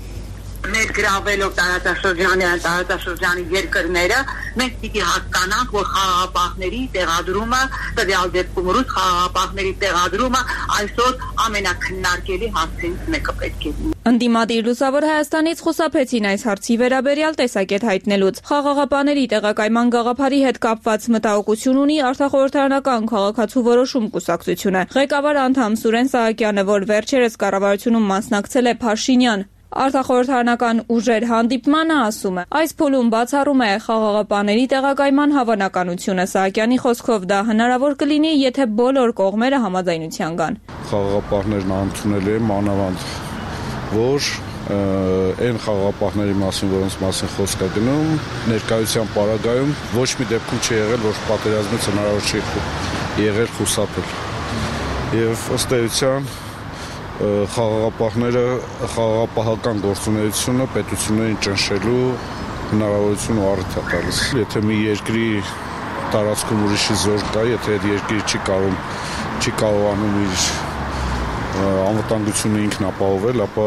ներգրավելով տարածաշրջանի տարածաշրջանի երկրները, մենք պիտի հասկանանք, որ խաղաղապահների տեղադրումը, տվյալ դեպքում ռուս խաղաղապահների տեղադրումը այսօր ամենակննարկելի հարցերից մեկը պետք է լինի։ Ընդդիմադիր Լուսավոր Հայաստանից խուսափեցին այս հարցի վերաբերյալ տեսակետ հայտնելուց։ Խաղաղապահների տեղակայման գաղափարի հետ կապված մտահոգություն ունի Արտախորհրդարանական քաղաքացու որոշում կուսակցությունը։ Ղեկավար անդամ Սուրեն Սահակյանը, որ վերջերս կառավարությունում մասնակցել է Փաշինյան Արտախորհրդարանական ուժեր հանդիպմանը, ասում է. այս փուլում բացառում է խաղաղապահների տեղակայման հավանականությունը։ Սահակյանի խոսքով դա հնարավոր կլինի, եթե բոլոր կողմերը համաձայնության գան։ Խաղաղապահներն ընդունել են մանավանդ, որ այն խաղաղապահների մասին, որոնց մասին խոսք է գնում, ներկայության պարագայում ոչ մի դեպքում չի եղել, որ պատերազմից հնարավոր չի եղել խուսափել։ Եվ ըստ էության խաղաղապահները խաղաղապահական գործունեությունը պետություններին ճնշելու հնարավորություն ու առիթ է տալիս։ Եթե մի երկրի տարածքում ուրիշի զոր կա, եթե այդ երկիրը չի կարող չի կարողանում իր անվտանգությունը ինքն ապահովել, ապա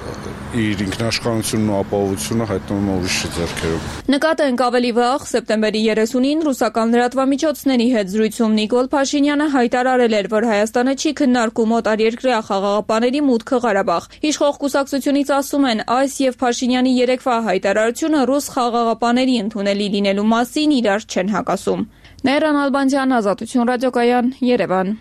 իր ինքնաշխատությունն ու ապահովությունը հայտնվում է ուրիշի ձեռքերում։ Նկատենք ավելի վաղ, սեպտեմբերի երեսունին ռուսական լրատվամիջոցների հետ զրույցում Նիկոլ Փաշինյանը հայտարարել էր, որ Հայաստանը չի քննարկում օտարերկրյա խաղաղապահների մուտքը Ղարաբաղ։ Իշխող կուսակցությունից ասում են, այս եւ Փաշինյանի երեկվա հայտարարությունը ռուս խաղաղապահների ընդունելի լինելու մասին իրար չեն հակասում։ Նեյրան Ալբանդյան, Ազատություն ռադիոկայան, Երևան։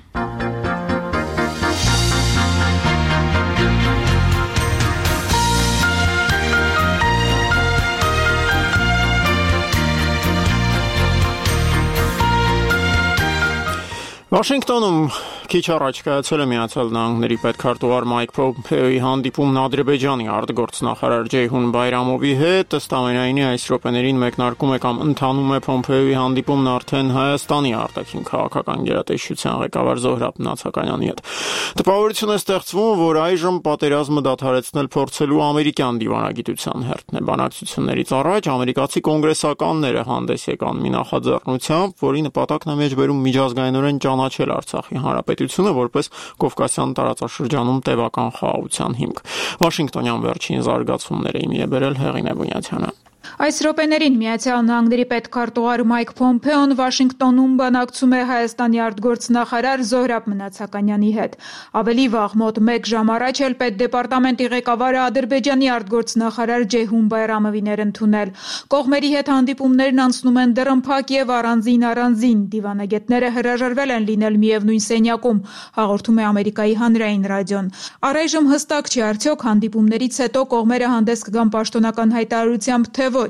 Վաշինգտոնում քիչ առաջ կայացել է Միացյալ Նահանգների պետքարտուղար Մայք Փոմպեոյի հանդիպումն Ադրբեջանի արտգործնախարար Ջեյհուն Բայրամովի հետ, ըստ ամենայնի այս րոպեներին մեկնարկում է կամ ընթանում է Փոմպեոյի հանդիպումն արդեն Հայաստանի արտաքին քաղաքական գերատեսչության ղեկավար Զոհրաբ Նացականյանի հետ։ Տպավորություն է ստեղծվում, որ այժմ պատերազմը դադարեցնել փորձելու ամերիկյան դիվանագիտության հերթն է։ Բանակցություններից առաջ ամերիկացի կոնգրեսականները հանդես եկան մի նախաձեռնությամբ, որի նպատակն է մեջբերում միջազգայինորեն ճանաչել Արցախի հանրապետությունը որպես Կովկասյան տարածաշրջանում տևական խաղաղության հիմք։ Վաշինգտոնյան վերջին զարգացումները իմի է բերել Հեղինե Բունյաթյանը։ Այս րոպեներին Միացյալ Նահանգների պետքարտուղար Մայք Փոմպեոն Վաշինգտոնում բանակցում է Հայաստանի արտգործնախարար Զոհրաբ Մնացականյանի հետ։ Ավելի վաղ մոտ մեկ ժամ առաջ էլ պետդեպարտամենտի ղեկավարը Ադրբեջանի արտգործնախարար Ջեյհուն Բայրամովին էր ընդունել։ Կողմերի հետ հանդիպումներն անցնում են դռնփակ եւ առանձին առանձին։ Դիվանագետները հրաժարվել են լինել միևնույն սենյակում, հաղորդում է Ամերիկայի հանրային ռադիոն։ Առայժմ հստակ չի արդյոք հանդիպումներից հետո կողմերը հանդես կգան պաշտոնական հայտարարությամբ, թե ոչ։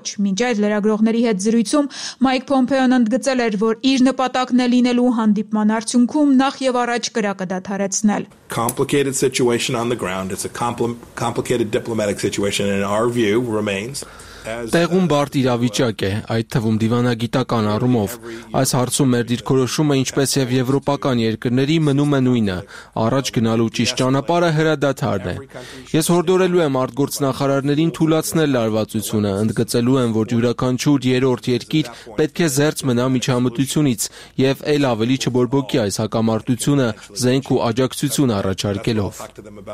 ոչ։ Մինչ այդ լրագրողների հետ զրույցում Մայք Պոմպեոն ընդգծել էր, որ իր նպատակն է լինելու հանդիպման արդյունքում նախ եւ առաջ կրակը դադարեցնել։ Complicated situation on the ground. It's a compl- complicated diplomatic situation and in our view remains Տեղում բարդ իրավիճակ է, այդ թվում դիվանագիտական առումով։ Այս հարցում մեր դիրքորոշումը, ինչպես եւ եվրոպական երկրների, մնում է նույնը՝ առաջ գնալու ճիշտ ճանապարհը հրադադարն է։ Ես հորդորելու եմ արտգործնախարարներին թույլատրել լարվածությունը, ընդգծելու եմ, որ յուրաքանչյուր երրորդ երկիր պետք է զերծ մնա միջամտությունից եւ ել ավելի չբորբոքի այս հակամարտությունը զենք ու աջակցություն առաջարկելով։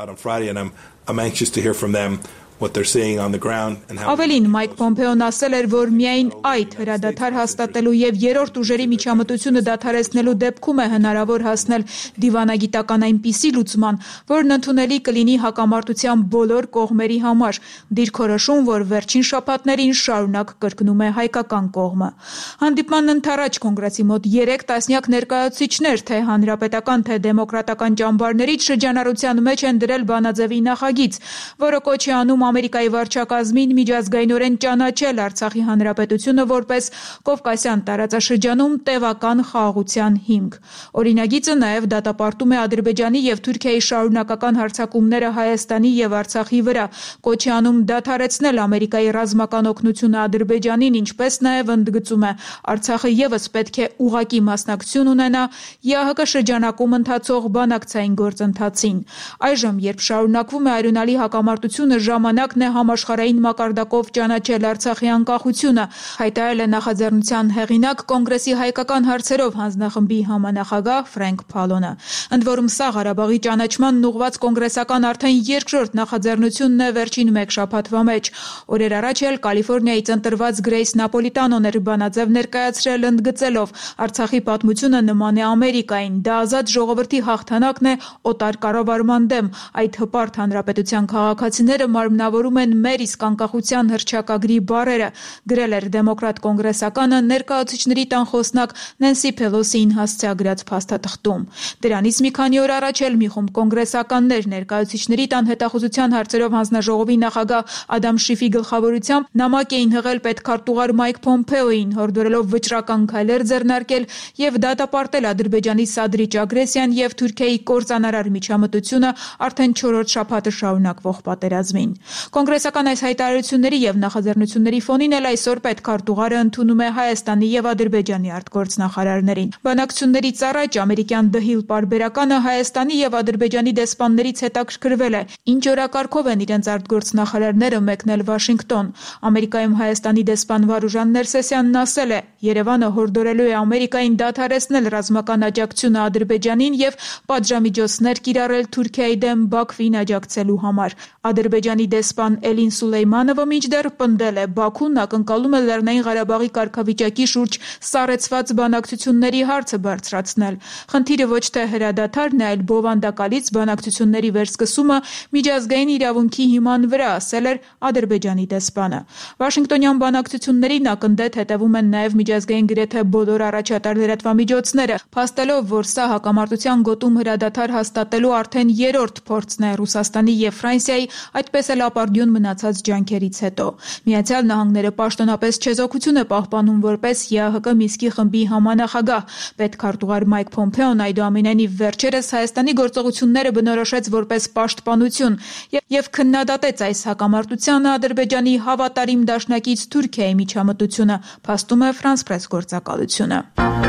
I'm anxious to hear from them what they're seeing on the ground and how Ավելին Մայք Պոմպեոն ասել էր, որ միայն այդ հրադադար հաստատելու եւ երրորդ ուժերի միջամտությունը դադարեցնելու դեպքում է հնարավոր հասնել դիվանագիտական այնպիսի լուծման, որն ընդունելի կլինի հակամարտության բոլոր կողմերի համար, դիրքորոշում, որ վերջին շաբաթներին շարունակ կրկնում է հայկական կողմը։ Հանդիպման ընթരാճ կոնգրեսի մոտ երեք տասնյակ ներկայացուցիչներ, թե հանրապետական, թե դեմոկրատական ճամբարներից շրջանառության մեջ են դրել բանաձևի նախագիծ, որը կոչ է անում Ամերիկայի վարչակազմին միջազգայինորեն ճանաչել Արցախի հանրապետությունը որպես Կովկասյան տարածաշրջանում տևական խաղաղության հիմք։ Օրինագիծը նաև դատապարտում է Ադրբեջանի եւ Թուրքիայի շարունակական հարձակումները Հայաստանի եւ Արցախի վրա, կոչ է անում դադարեցնել Ամերիկայի ռազմական օգնությունը Ադրբեջանին, ինչպես նաև ընդգծում է Արցախը եւս պետք է ուղղակի մասնակցություն ունենա ԵԱՀԿ շրջանակում ընթացող բանակցային գործընթացին։ Այժմ, երբ շարունակվում է արյունալի հակամարտությունը, ժամանակն է համաշխարհային մակարդակով ճանաչել Արցախի անկախությունը, հայտարարել է նախաձեռնության հեղինակ կոնգրեսի հայկական հարցերով հանձնախմբի համանախագահ Ֆրենկ Փալոնը։ Ընդ որում սա Ղարաբաղի ճանաչման ուղղված կոնգրեսական արդեն երկրորդ նախաձեռնությունն է վերջին մեկ շաբաթվա մեջ։ Օրեր առաջ էլ Կալիֆոռնիայից ընտրված Գրեյս Նապոլիտանոն էր բանաձև ներկայացրել, ընդգծելով Արցախի պատմությունը նման է Ամերիկային, դա ազատ ժողովրդի հաղթանակն է օտար կառավարման դեմ, այդ հպարտ հանրապետության քաղաքացիները մարմնավորում են մեր իսկ անկախության հռչակագրի բառերը, գրել էր դեմոկրատ կոնգրեսականը ներկայացուցիչների տան խոսնակ Նենսի Փելոսիին հասցեագրած փաստաթղթում։ Դրանից մի քանի օր առաջ էլ մի խումբ կոնգրեսականներ ներկայացուցիչների տան հետախուզության հարցերով հանձնաժողովի նախագահ Ադամ Շիֆի գլխավորությամբ նամակ էին հղել պետքարտուղար Մայք Պոմպեոին, հորդորելով վճռական քայլեր ձեռնարկել եւ դատապարտել Ադրբեջանի սադրիչ ագրեսիան եւ Թուրքիայի կործանարար միջամտությունը արդեն չորրորդ շաբաթը շարունակվող պատերազմին։ Կոնգրեսական այս հայտարարությունների եւ նախաձեռնությունների ֆոնին էլ այսօր պետքարտուղարը ընդունում է Հայաստանի եւ Ադրբեջանի արտգործնախարարներին։ Բանակցություններից առաջ ամերիկյան The Hill պարբերականը Հայաստանի եւ Ադրբեջանի դեսպաններից հետաքրքրվել է, ինչ օրակարգով են իրենց արտգործնախարարները մեկնել Վաշինգտոն։ Ամերիկայում Հայաստանի դեսպան Վարուժան Ներսեսյանն ասել է. Երևանը հորդորելու է Ամերիկային դադարեցնել ռազմական աջակցությունը Ադրբեջանին եւ պատժամիջոցներ կիրառել Թուրքիայի դեմ Բաքվին աջակցելու համար։ Ադրբեջանի դեսպան Էլին Սուլեյմանովը մինչդեռ պնդել է, Բաքուն ակնկալում է Լեռնային Ղարաբաղի կարգավիճակի շուրջ սառեցված բանակցությունների հարցը բարձրացնել։ Խնդիրը ոչ թե հրադադարն է, այլ բովանդակալից բանակցությունների վերսկսումը միջազգային իրավունքի հիման վրա, ասել էր Ադրբեջանի դեսպանը։ Վաշինգտոնյան բանակցություններին ակնդետ հետևում են նաև միջազգային գրեթե բոլոր առաջատար լրատվամիջոցները, փաստելով, որ սա հակամարտության գոտում հրադադար հաստատելու արդեն երրորդ փորձն է Ռուսաստանի եւ Ֆրանսիայի, այդպես էլ ապարդյուն մնացած ջանքերից հետո։ Միացյալ Նահանգները պաշտոնապես չեզոքություն է պահպանում որպես ԵԱՀԿ Մինսկի խմբի համանախագահ։ Պետքարտուղար Մայք Պոմպեոն այդուամենայնիվ վերջերս Հայաստանի գործողությունները բնորոշեց որպես պաշտպանություն եւ քննադատեց այս հակամարտությանը Ադրբեջանի հավատարիմ դաշնակից Թուրքիայի միջամտությունը, փաստում է Ֆրանս Պրես գործակալությունը։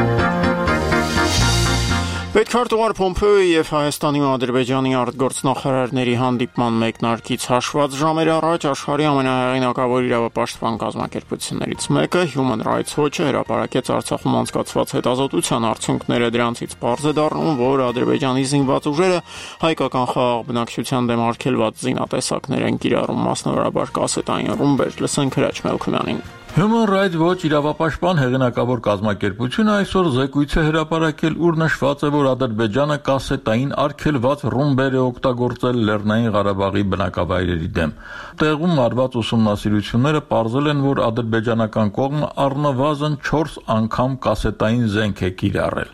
Պետքարտուղար Պոմպեոյի եւ Հայաստանի ու Ադրբեջանի արտգործնախարարների հանդիպման մեկնարկից հաշված ժամեր առաջ աշխարհի ամենահեղինակավոր իրավապաշտպան կազմակերպություններից մեկը Human Rights Watch-ը հրապարակեց Արցախում անցկացված հետազոտության արդյունքները, դրանցից պարզ է դառնում, որ Ադրբեջանի զինված ուժերը հայկական խաղաղ բնակչության դեմ արգելված զինատեսակներ են կիրառում, մասնավորապես կասետային ռումբեր։ Լսենք Հրաչ Մելքումյանին։ Human Rights Watch իրավապաշտպան հեղինակավոր կազմակերպությունը այսօր զեկույց է հրապարակել, ուր նշված է, որ Ադրբեջանը կասետային արգելված ռումբեր է օգտագործել Լեռնային Ղարաբաղի բնակավայրերի դեմ։ Տեղում արված ուսումնասիրությունները պարզել են, որ ադրբեջանական կողմը առնվազն չորս անգամ կասետային զենք է կիրառել։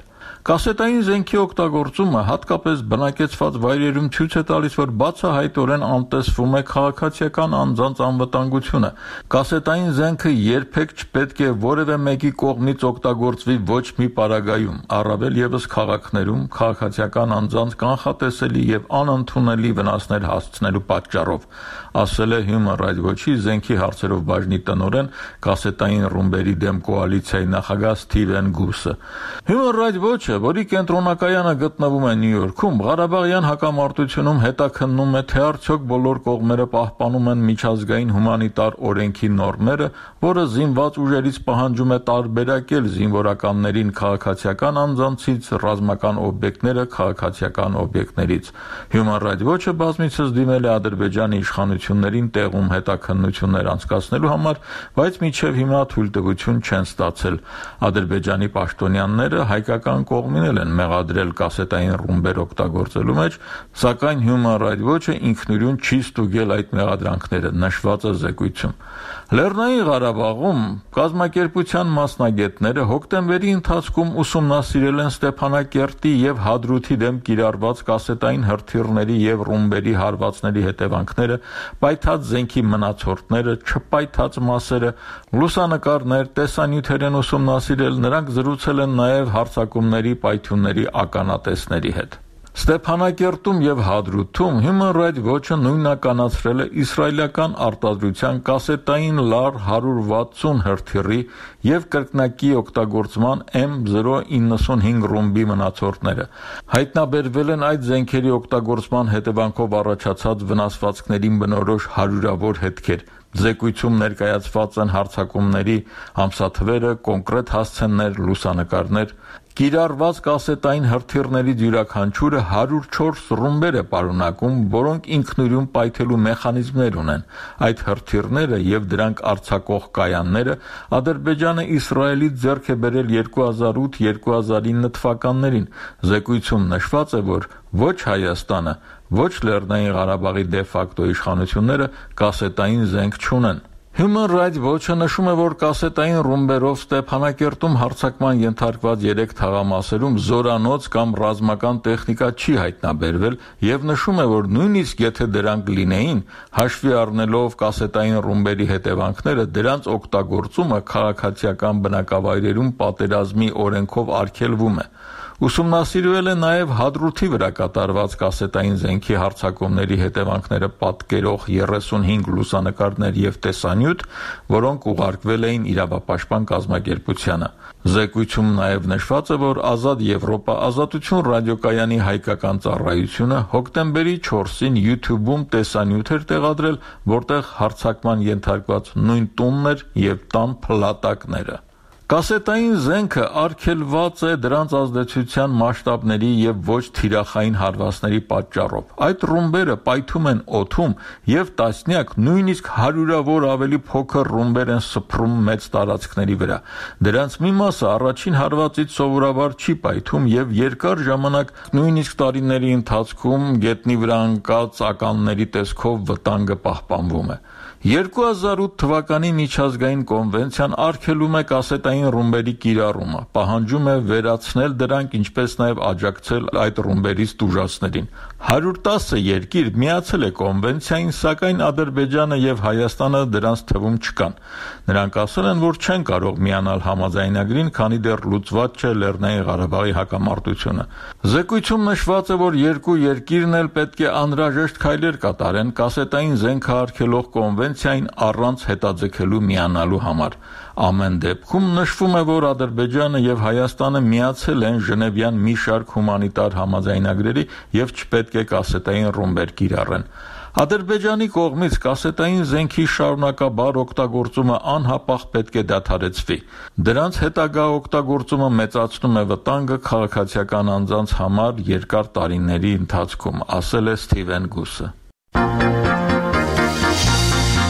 Կասետային զենքի օգտագործումը հատկապես բնակեցված վայրերում ցույց է տալիս, որ բացահայտորեն անտեսվում է քաղաքացիական անձանց անվտանգությունը։ Կասետային զենքը երբեք չպետք է որևէ մեկի կողմից օգտագործվի ոչ մի պարագայում, առավել ևս քաղաքներում քաղաքացիական անձանց կանխատեսելի եւ անընդունելի վնասներ հասցնելու պատճառով, ասել է Human Rights Watch-ի զենքի հարցերով բաժնի տնօրեն կասետային ռումբերի դեմ կոալիցիայի նախագահ Սթիվեն Գուսը։ Human Rights Watch-ը, որի կենտրոնակայանը գտնվում է Նյու Յորքում, Ղարաբաղյան հակամարտությունում հետաքննում է, թե արդյոք բոլոր կողմերը պահպանում են միջազգային հումանիտար օրենքի նորմերը, որը զինված ուժերից պահանջում է տարբերակել զինվորականներին քաղաքացիական անձանցից, ռազմական օբյեկտները քաղաքացիական օբյեկտներից։ Human Rights Watch-ը բազմիցս դիմել է Ադրբեջանի իշխանություններին տեղում հետաքննություններ անցկացնելու համար, բայց մինչև հիմա թույլտվություն չեն ստացել։ Ադրբեջանի պաշտոնյաները հայկական կողմին են մեղադրել կասետային ռումբեր օգտագործելու մեջ, սակայն Human Rights Watch-ը ինքնուրույն չի ստուգել այդ մեղադրանքները, նշված է զեկույցում։ Լեռնային Ղարաբաղում կազմակերպության մասնագետները հոկտեմբերի ընթացքում ուսումնասիրել են Ստեփանակերտի եւ Հադրութի դեմ կիրառված կասետային հրթիռների եւ ռումբերի հարվածների հետևանքները, պայթած զենքի մնացորդները, չպայթած մասերը, լուսանկարներ, տեսանյութեր են ուսումնասիրել, նրանք զրուցել են նաեւ հարձակումների պայթյունների ականատեսների հետ։ Ստեփանակերտում եւ Հադրութում Human Rights Watch-ը նույնականացրել է իսրայելական արտադրության կասետային լար հարյուր վաթսուն հրթիռի եւ կրկնակի օգտագործման M zero ninety-five ռումբի մնացորդները։ Հայտնաբերվել են այդ զենքերի օգտագործման հետևանքով առաջացած վնասվածքներին բնորոշ հարյուրավոր հետքեր։ Զեկույցում ներկայացված են հարձակումների ամսաթվերը, կոնկրետ հասցեներ, լուսանկարներ։ Կիրառված կասետային հրթիռներից յուրաքանչյուրը հարյուր չորս ռումբեր է պարունակում, որոնք ինքնուրույն պայթելու մեխանիզմներ ունեն։ Այդ հրթիռները եւ դրանք արձակող կայանները Ադրբեջանը Իսրայելից ձեռք է բերել երկու հազար ութ երկու հազար ինը թվականներին։ Զեկույցում նշված է, որ ոչ Հայաստանը, ոչ Լեռնային Ղարաբաղի դե-ֆակտո իշխանությունները կասետային զենք չունեն։ Human Rights Watch-ը նշում է, որ կասետային ռումբերով Ստեփանակերտում հարձակման ենթարկված երեք թաղամասերում զորանոց կամ ռազմական տեխնիկա չի հայտնաբերվել եւ նշում է, որ նույնիսկ եթե դրանք լինեին, հաշվի առնելով կասետային ռումբերի հետևանքները, դրանց օգտագործումը քաղաքացիական բնակավայրերում պատերազմի օրենքով արգելվում է։ Ուսումնասիրվել է նաև Հադրութի վրա կատարված կասետային զենքի հարձակումների հետևանքները պատկերող երեսունհինգ լուսանկարներ եւ տեսանյութ, որոնք ուղարկվել էին իրավապաշտպան կազմակերպությանը։ Զեկույցում նաև նշված է, որ Ազատ Եվրոպա ազատություն ռադիոկայանի հայկական ծառայությունը հոկտեմբերի չորսին YouTube-ում տեսանյութ էր տեղադրել, որտեղ հարձակման ենթարկված նույն տունն էր եւ տան փլատակները։ Կասետային զենքը արգելված է դրանց ազդեցության մասշտաբների եւ ոչ թիրախային հարվածների պատճառով։ Այդ ռումբերը պայթում են օդում եւ տասնյակ, նույնիսկ հարյուրավոր ավելի փոքր ռումբեր են սփռում մեծ տարածքների վրա։ Դրանց մի մասը առաջին հարվածից սովորաբար չի պայթում եւ երկար ժամանակ, նույնիսկ տարիների ընթացքում գետնի վրա ընկած ականների տեսքով վտանգը պահպանվում է։ երկու հազար ութ թվականի միջազգային կոնվենցիան արգելում է կասետային ռումբերի կիրառումը, պահանջում է վերացնել դրանք, ինչպես նաև աջակցել այդ ռումբերից տուժածներին։ հարյուր տասը երկիր միացել է կոնվենցիային, սակայն Ադրբեջանը եւ Հայաստանը դրանց թվում չկան։ Նրանք ասել են, որ չեն կարող միանալ համաձայնագրին, քանի դեռ լուծված չէ Լեռնային Ղարաբաղի հակամարտությունը։ Զեկույցում նշված է, որ երկու երկիրն էլ պետք է անհրաժեշտ քայլեր կատարեն կասետային զենքը արգելող կոնվենցիային առանց հետաձգելու միանալու համար։ Ամեն դեպքում նշվում է, որ Ադրբեջանը եւ Հայաստանը միացել են Ժնևյան մի շարք հումանիտար համաձայնագրերի եւ չպետք է կասետային ռումբեր կիրառեն։ Ադրբեջանի կողմից կասետային զենքի շարունակաբար օգտագործումը անհապաղ պետք է դադարեցվի։ Դրանց հետագա օգտագործումը մեծացնում է վտանգը քաղաքացիական անձանց համար երկար տարիների ընթացքում, ասել է Սթիվեն Գուսը։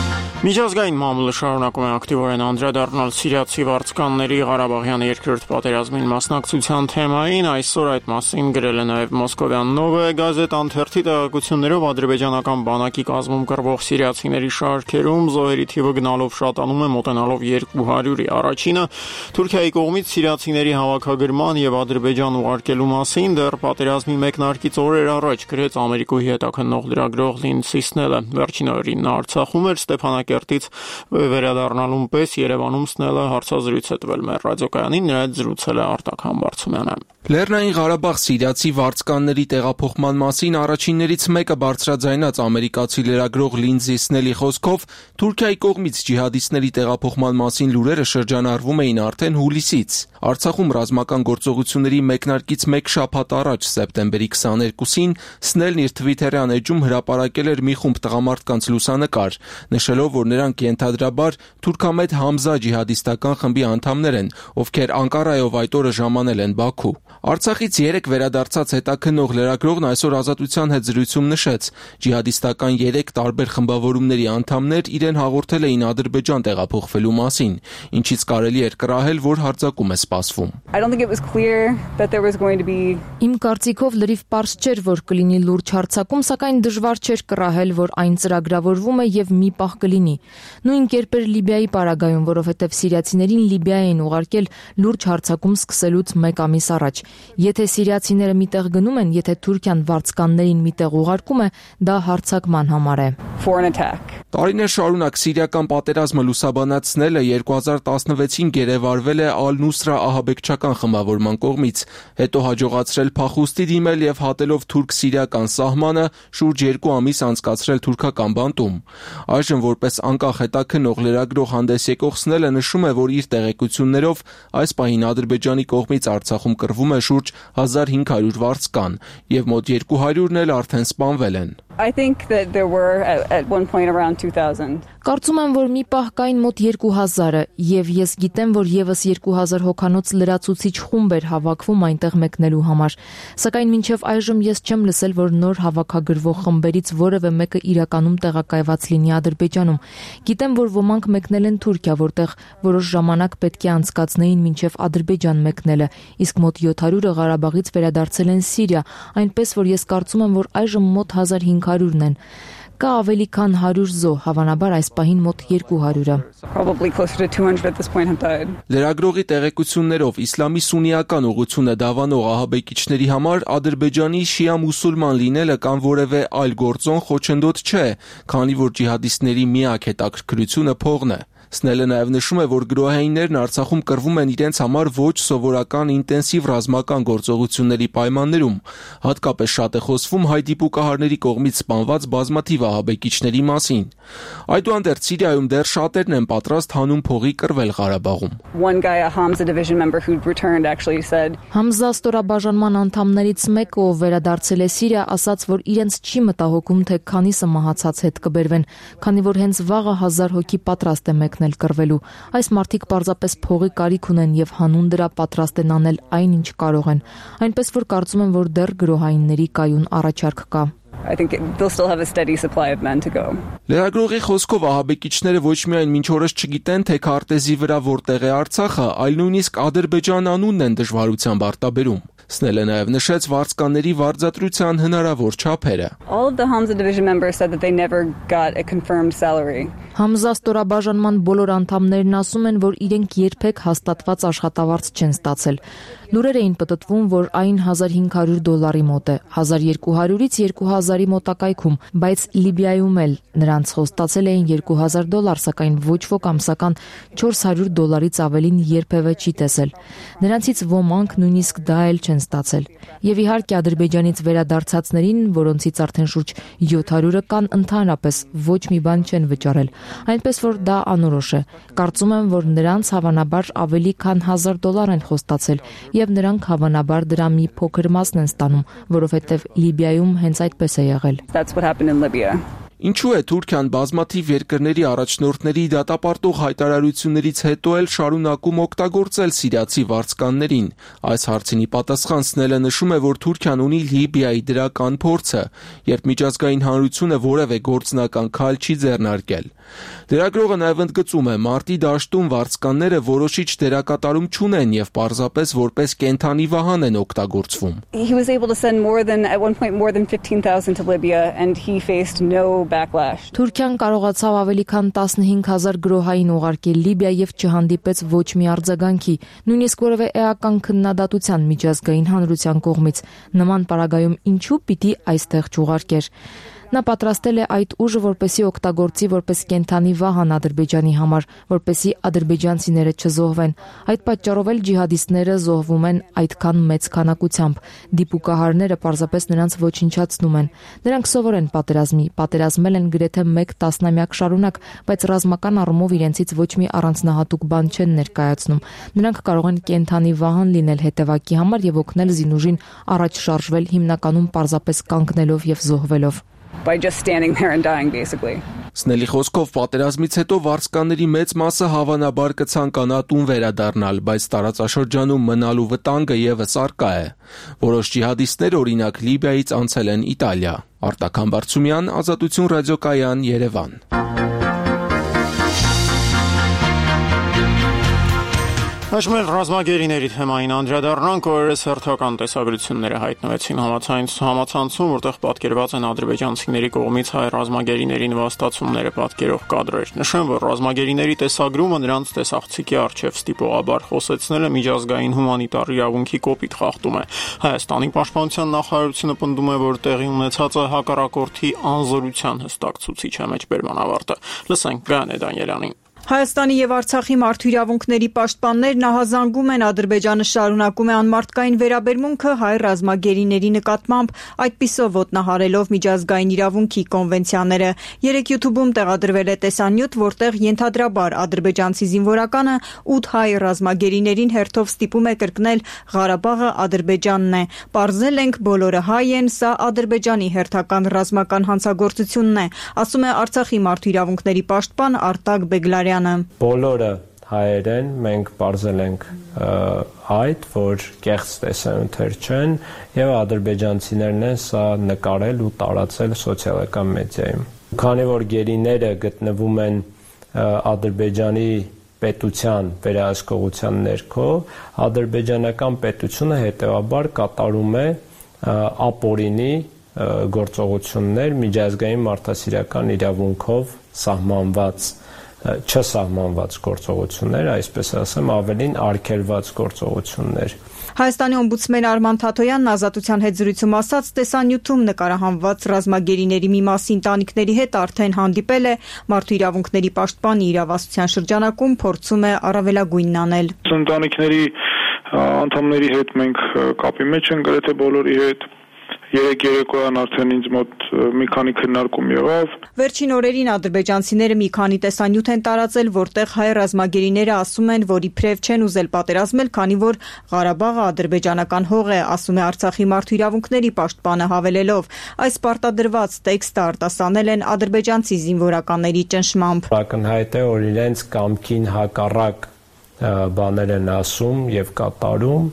Միջազգային մամուլը շարունակում է ակտիվորեն անդրադառնալ սիրիացի վարձկանների Ղարաբաղյան երկրորդ պատերազմին մասնակցության թեմային, այսօր այդ մասին գրել է նաև Մոսկովյան Նովոյ գազետան թերթի տեղեկություններով ադրբեջանական բանակի կազմում կռվող սիրիացիների շարքերում զոհերի թիվը գնալով շատանում է մոտենալով երկու հարյուրի։ Առաջինը Թուրքիայի կողմից սիրիացիների հավաքագրման եւ Ադրբեջան ուղարկելու մասին դեռ պատերազմի մեկնարկից օրեր առաջ գրեց Ամերիկայի հետաքննող լրագրող Լինդսի Սնելը։ Վերջին օրերին նա Արցախում էր Ստեփանակերտից վերադառնալուն պես Երևանում Սնելը հարցազրույց է տվել մեր ռադիոկայանին, նրա հետ զրուցել է Արտակ Համբարձումյանը։ Լեռնային Ղարաբաղ սիրիացի վարձկանների տեղափոխման մասին առաջիններից մեկը բարձրաձայնած ամերիկացի լրագրող Լինդսի Սնելի խոսքով Թուրքիայի կողմից ջիհադիստների տեղափոխման մասին լուրերը շրջանառվում էին արդեն հուլիսից։ Արցախում ռազմական գործողությունների մեկնարկից մեկ շաբաթ առաջ սեպտեմբերի քսաներկուսին Սնելն իր Twitter-յան էջում հրապարակել էր մի խումբ տղամարդկանց լուսանկար, նշելով, որ նրանք ենթադրաբար թուրքամետ Համզա ջիհադիստական խմբի անդամներ են, ովքեր Անկարայով այդ օրը ժամանել են Բաքու։ Արցախից երեք վերադարձած հետաքննող լրագրողն այսօր Ազատության հետ զրույցում նշեց, ջիհադիստական երեք տարբեր խմբավորումների անդամներ իրեն հաղորդել էին Ադրբեջան տեղափոխվելու մասին, ինչից կարելի էր կռահել, որ հարձակում է սպասվում։ Իմ կարծիքով լրիվ պարզ չէր, որ կլինի լուրջ հարձակում, սակայն դժվար չէր կռահել, որ այն ծրագրավորվում է եւ մի պահ կլինի։ Նույն կերպ էր Լիբիայի պարագայում, որովհետեւ սիրիացիներին Լիբիա էին ուղարկել լուրջ հարձակում սկսելուց մեկ ամիս առաջ։ Եթե սիրիացիները միտեղ գնում են, եթե Թուրքիան վարձկաններին միտեղ ուղարկում է, դա հարձակման համար է։ Տարիներ շարունակ սիրիական պատերազմը լուսաբանացնելը երկու հազար տասնվեցին գերեվարվել է Ալ-Նուսրա ահաբեկչական խմբավորման կողմից, հետո հաջողացրել փախուստի դիմել եւ հատելով թուրք-սիրիական սահմանը շուրջ երկու ամիս անցկացրել թուրքական բանտում։ Այժմ որպես անկախ հետաքննող լրագրող հանդես եկող Սնելը նշում է, որ իր տեղեկություններով այս պահին Ադրբեջանի կողմից Արցախում կռվում է շուրջ հազար հինգ հարյուր վարձկան եւ մոտ երկու հարյուրն էլ արդեն սպանվել են։ I think that there were at, at one point around two thousand. Կարծում եմ, որ մի պահ կային մոտ երկու հազարը եւ ես գիտեմ, որ եւս երկու հազար հոգանոց լրացուցիչ խումբ էր հավաքվում այնտեղ մեկնելու համար։ Սակայն մինչեւ այժմ ես չեմ լսել, որ նոր հավաքագրվող խմբերից որևէ մեկը իրականում տեղակայված լինի Ադրբեջանում։ Գիտեմ, որ ոմանք մեկնել են Թուրքիա, որտեղ որոշ ժամանակ պետք է անցկացնեին մինչեւ Ադրբեջան մեկնելը, իսկ մոտ յոթ հարյուրը Ղարաբաղից վերադարձել են Սիրիա, այնպես որ ես կարծում եմ, որ այժմ մոտ հազար հինգ հարյուրն են։ Կա ավելի քան հարյուր զոհ, հավանաբար այս պահին մոտ երկու հարյուրը։ Լրագրողի տեղեկություններով իսլամի սուննիական ուղղությունը դավանող ահաբեկիչների համար Ադրբեջանի շիա մուսուլման լինելը կամ որևէ այլ գործոն խոչընդոտ չէ, քանի որ ջիհադիստների միակ հետաքրքրությունը փողն է։ Սնելը նաև նշում է, որ գրոհայիններն Արցախում կռվում են իրենց համար ոչ սովորական ինտենսիվ ռազմական գործողությունների պայմաններում, հատկապես շատ է խոսվում հայ դիպուկահարների կողմից սպանված բազմաթիվ ահաբեկիչների մասին։ Այդուհանդերձ Սիրիայում դեռ շատերն են պատրաստ հանուն փողի կռվել Ղարաբաղում։ One guy, a Hamza division member who returned actually said Համզա ստորաբաժանման անդամներից մեկը, ով վերադարձել է Սիրիա, ասաց, որ իրենց չի մտահոգում, թե քանիսը մահացած հետ կբերվեն, քանի որ հենց վաղը հազար հոգի պատրաստ է մեկնել կռվելու։ Այս մարդիկ պարզապես փողի կարիք ունեն եւ հանուն դրա պատրաստ են անել այն, ինչ կարող են։ Այնպես որ կարծում եմ, որ դեռ գրոհայինների կայուն առաջարկ կա։ I think they'll still have a steady supply of men to go. Լրագրողի խոսքով ահաբեկիչները ոչ միայն մինչ օրս չգիտեն, թե քարտեզի վրա որտեղ է Արցախը, այլ նույնիսկ Ադրբեջան անունն են դժվարությամբ արտաբերում։ Սնելը նաև նշեց վարձկանների վարձատրության հնարավոր չափերը։ All of the Hamza division members said that they never got a confirmed salary. Համզա ստորաբաժանման բոլոր անդամներն ասում են, որ իրենք երբեք հաստատված աշխատավարձ չեն ստացել։ Լուրեր էին պտտվում, որ այն հազար հինգ հարյուր դոլարի մոտ է, հազար երկու հարյուրից երկու հազարի մոտակայքում, բայց Լիբիայում էլ նրանց խոստացել էին երկու հազար դոլար, սակայն ոչ ոք ամսական չորս հարյուր դոլարից ավելին երբևէ չի տեսել։ Նրանցից ոմանք նույնիսկ դա էլ չեն ստացել։ Եվ իհարկե Ադրբեջանից վերադարձածներին, որոնցից արդեն շուրջ յոթ հարյուրը կան ընդհանրապես ոչ մի բան չեն վճարել, այնպես որ դա անորոշ է։ Կարծում եմ, որ նրանց հավանաբար ավելի քան հազար դոլար են խոստացել, եւ նրանք հավանաբար դրա մի փոքր մասն են ստանում, որովհետեւ Լիբիայում հենց այդպես է եղել։ That's what happened in Libya. Ինչու է Թուրքիան բազմաթիվ երկրների առաջնորդների դատապարտող հայտարարություններից հետո էլ շարունակում օգտագործել սիրիացի վարձկաններին։ Այս հարցին ի պատասխան Սնելը նշում է, որ Թուրքիան ունի Լիբիայի դրական փորձը, երբ միջազգային հանրությունը որևէ գործնական քայլ չի ձեռնարկել։ Լրագրողը նաև ընդգծում է, մարտի դաշտում վարձկանները որոշիչ դերակատարում չունեն եւ պարզապես որպես կենթանի վահան են օգտագործվում։ He was able to send more than at one point more than fifteen thousand to Libya and he faced no backlash. Թուրքիան կարողացավ ավելի քան տասնհինգ հազար գրոհային ուղարկել Լիբիա եւ չհանդիպեց ոչ մի արձագանքի, նույնիսկ որևէ էական քննադատության միջազգային հանրության կողմից։ Նման պարագայում ինչու պիտի այստեղ չուղարկեր։ Նա պատրաստել է այդ ուժը, որպեսի օգտագործի որպես կենթանի վահան Ադրբեջանի համար, որպեսի ադրբեջանցիները չզոհվեն։ Այդ պատճառով էլ ջիհադիստները զոհվում են այդքան մեծ քանակությամբ։ Դիպուկահարները պարզապես նրանց ոչնչացնում են։ Նրանք սովոր են պատերազմի, պատերազմել են գրեթե մեկ տասնամյակ շարունակ, բայց ռազմական առումով իրենցից ոչ մի առանձնահատուկ բան չեն ներկայացնում։ Նրանք կարող են կենթանի վահան լինել հետևակի համար եւ օգնել զինուժին առաջ շարժվել հիմնականում պարզապես կանգնելով եւ զոհվելով։ By just standing there and dying basically. Սնելի խոսքով պատերազմից հետո վարձկանների մեծ մասը հավանաբար կցանկանա տուն վերադառնալ, բայց տարածաշրջանում մնալու վտանգը եւս առկա է։ Որոշ ջիհադիստներ օրինակ Լիբիայից անցել են Իտալիա։ Արտական Բարցումյան, Ազատություն ռադիոկայան, Երևան։ Հաշմել ռազմագերիների թեմային անդրադառնանք, օրերս հերթական տեսագրությունները հայտնվեցին համացանցում, որտեղ պատկերված են ադրբեջանցիների կողմից հայ ռազմագերիների նվաստացումները պատկերող կադրեր։ Նշեմ, որ ռազմագերիների տեսագրումը նրանց տեսախցիկի առջև ստիպողաբար խոսեցնելը միջազգային հումանիտար իրավունքի կոպիտ խախտում է։ Հայաստանի պաշտպանության նախարարությունը պնդում է, որ տեղի ունեցածը հակառակորդի անզորության հստակ ցուցիչ է մեջբերման ավարտը։ Լսենք Գայանե Դանիելյանին։ Հայաստանի եւ Արցախի մարդու իրավունքների պաշտպաններն ահազանգում են Ադրբեջանը շարունակում է անմարդկային վերաբերմունքը հայ ռազմագերիների նկատմամբ, այդպիսով ոտնահարելով միջազգային իրավունքի կոնվենցիաները։ Երեկ YouTube-ում տեղադրվել է տեսանյութ, որտեղ ենթադրաբար ադրբեջանցի զինվորականը ութ հայ ռազմագերիներին հերթով ստիպում է կրկնել Ղարաբաղը Ադրբեջանն է։ Պարզել ենք, բոլորը հայ են, սա Ադրբեջանի հերթական ռազմական հանցագործությունն է, ասում է Արցախի մարդու իրավունքների պաշտպան Արտակ Բեգլարյանը։ Բոլորը հայեր են, մենք պարզել ենք այդ, որ կեղծ տեսանյութեր չեն եւ ադրբեջանցիներն են սա նկարել ու տարածել սոցիալական մեդիայում։ Քանի որ գերիները գտնվում են Ադրբեջանի պետության վերահսկողության ներքո, ադրբեջանական պետությունը հետեւաբար կատարում է ապօրինի գործողություններ միջազգային մարդասիրական իրավունքով սահմանված չսահմանված գործողություններ, այսպես ասեմ, ավելին արգելված գործողություններ։ Հայաստանի օմբուդսմեն Արման Թաթոյանն Ազատության հետ զրույցում ասաց, տեսանյութում նկարահանված ռազմագերիների մի մասի ընտանիքների հետ արդեն հանդիպել է, մարդու իրավունքների պաշտպանի իրավասության շրջանակում փորձում է առավելագույնն անել։ Ընտանիքների անդամների հետ մենք կապի մեջ ենք, գրեթե բոլորի հետ։ Երեք երեկոյան արդեն ինձ մոտ մի քանի քննարկում եղավ։ Վերջին օրերին ադրբեջանցիները մի քանի տեսանյութ են տարածել, որտեղ հայ ռազմագերիները ասում են, որ իբրև չեն ուզել պատերազմել, քանի որ Ղարաբաղը ադրբեջանական հող է, ասում է Արցախի մարդու իրավունքների պաշտպանը հավելելով։ Այս պարտադրված տեքստը արտասանել են ադրբեջանցի զինվորականների ճնշմամբ։ Ակնհայտ է, որ իրենց կամքին հակառակ բաներ են ասում եւ կատարում,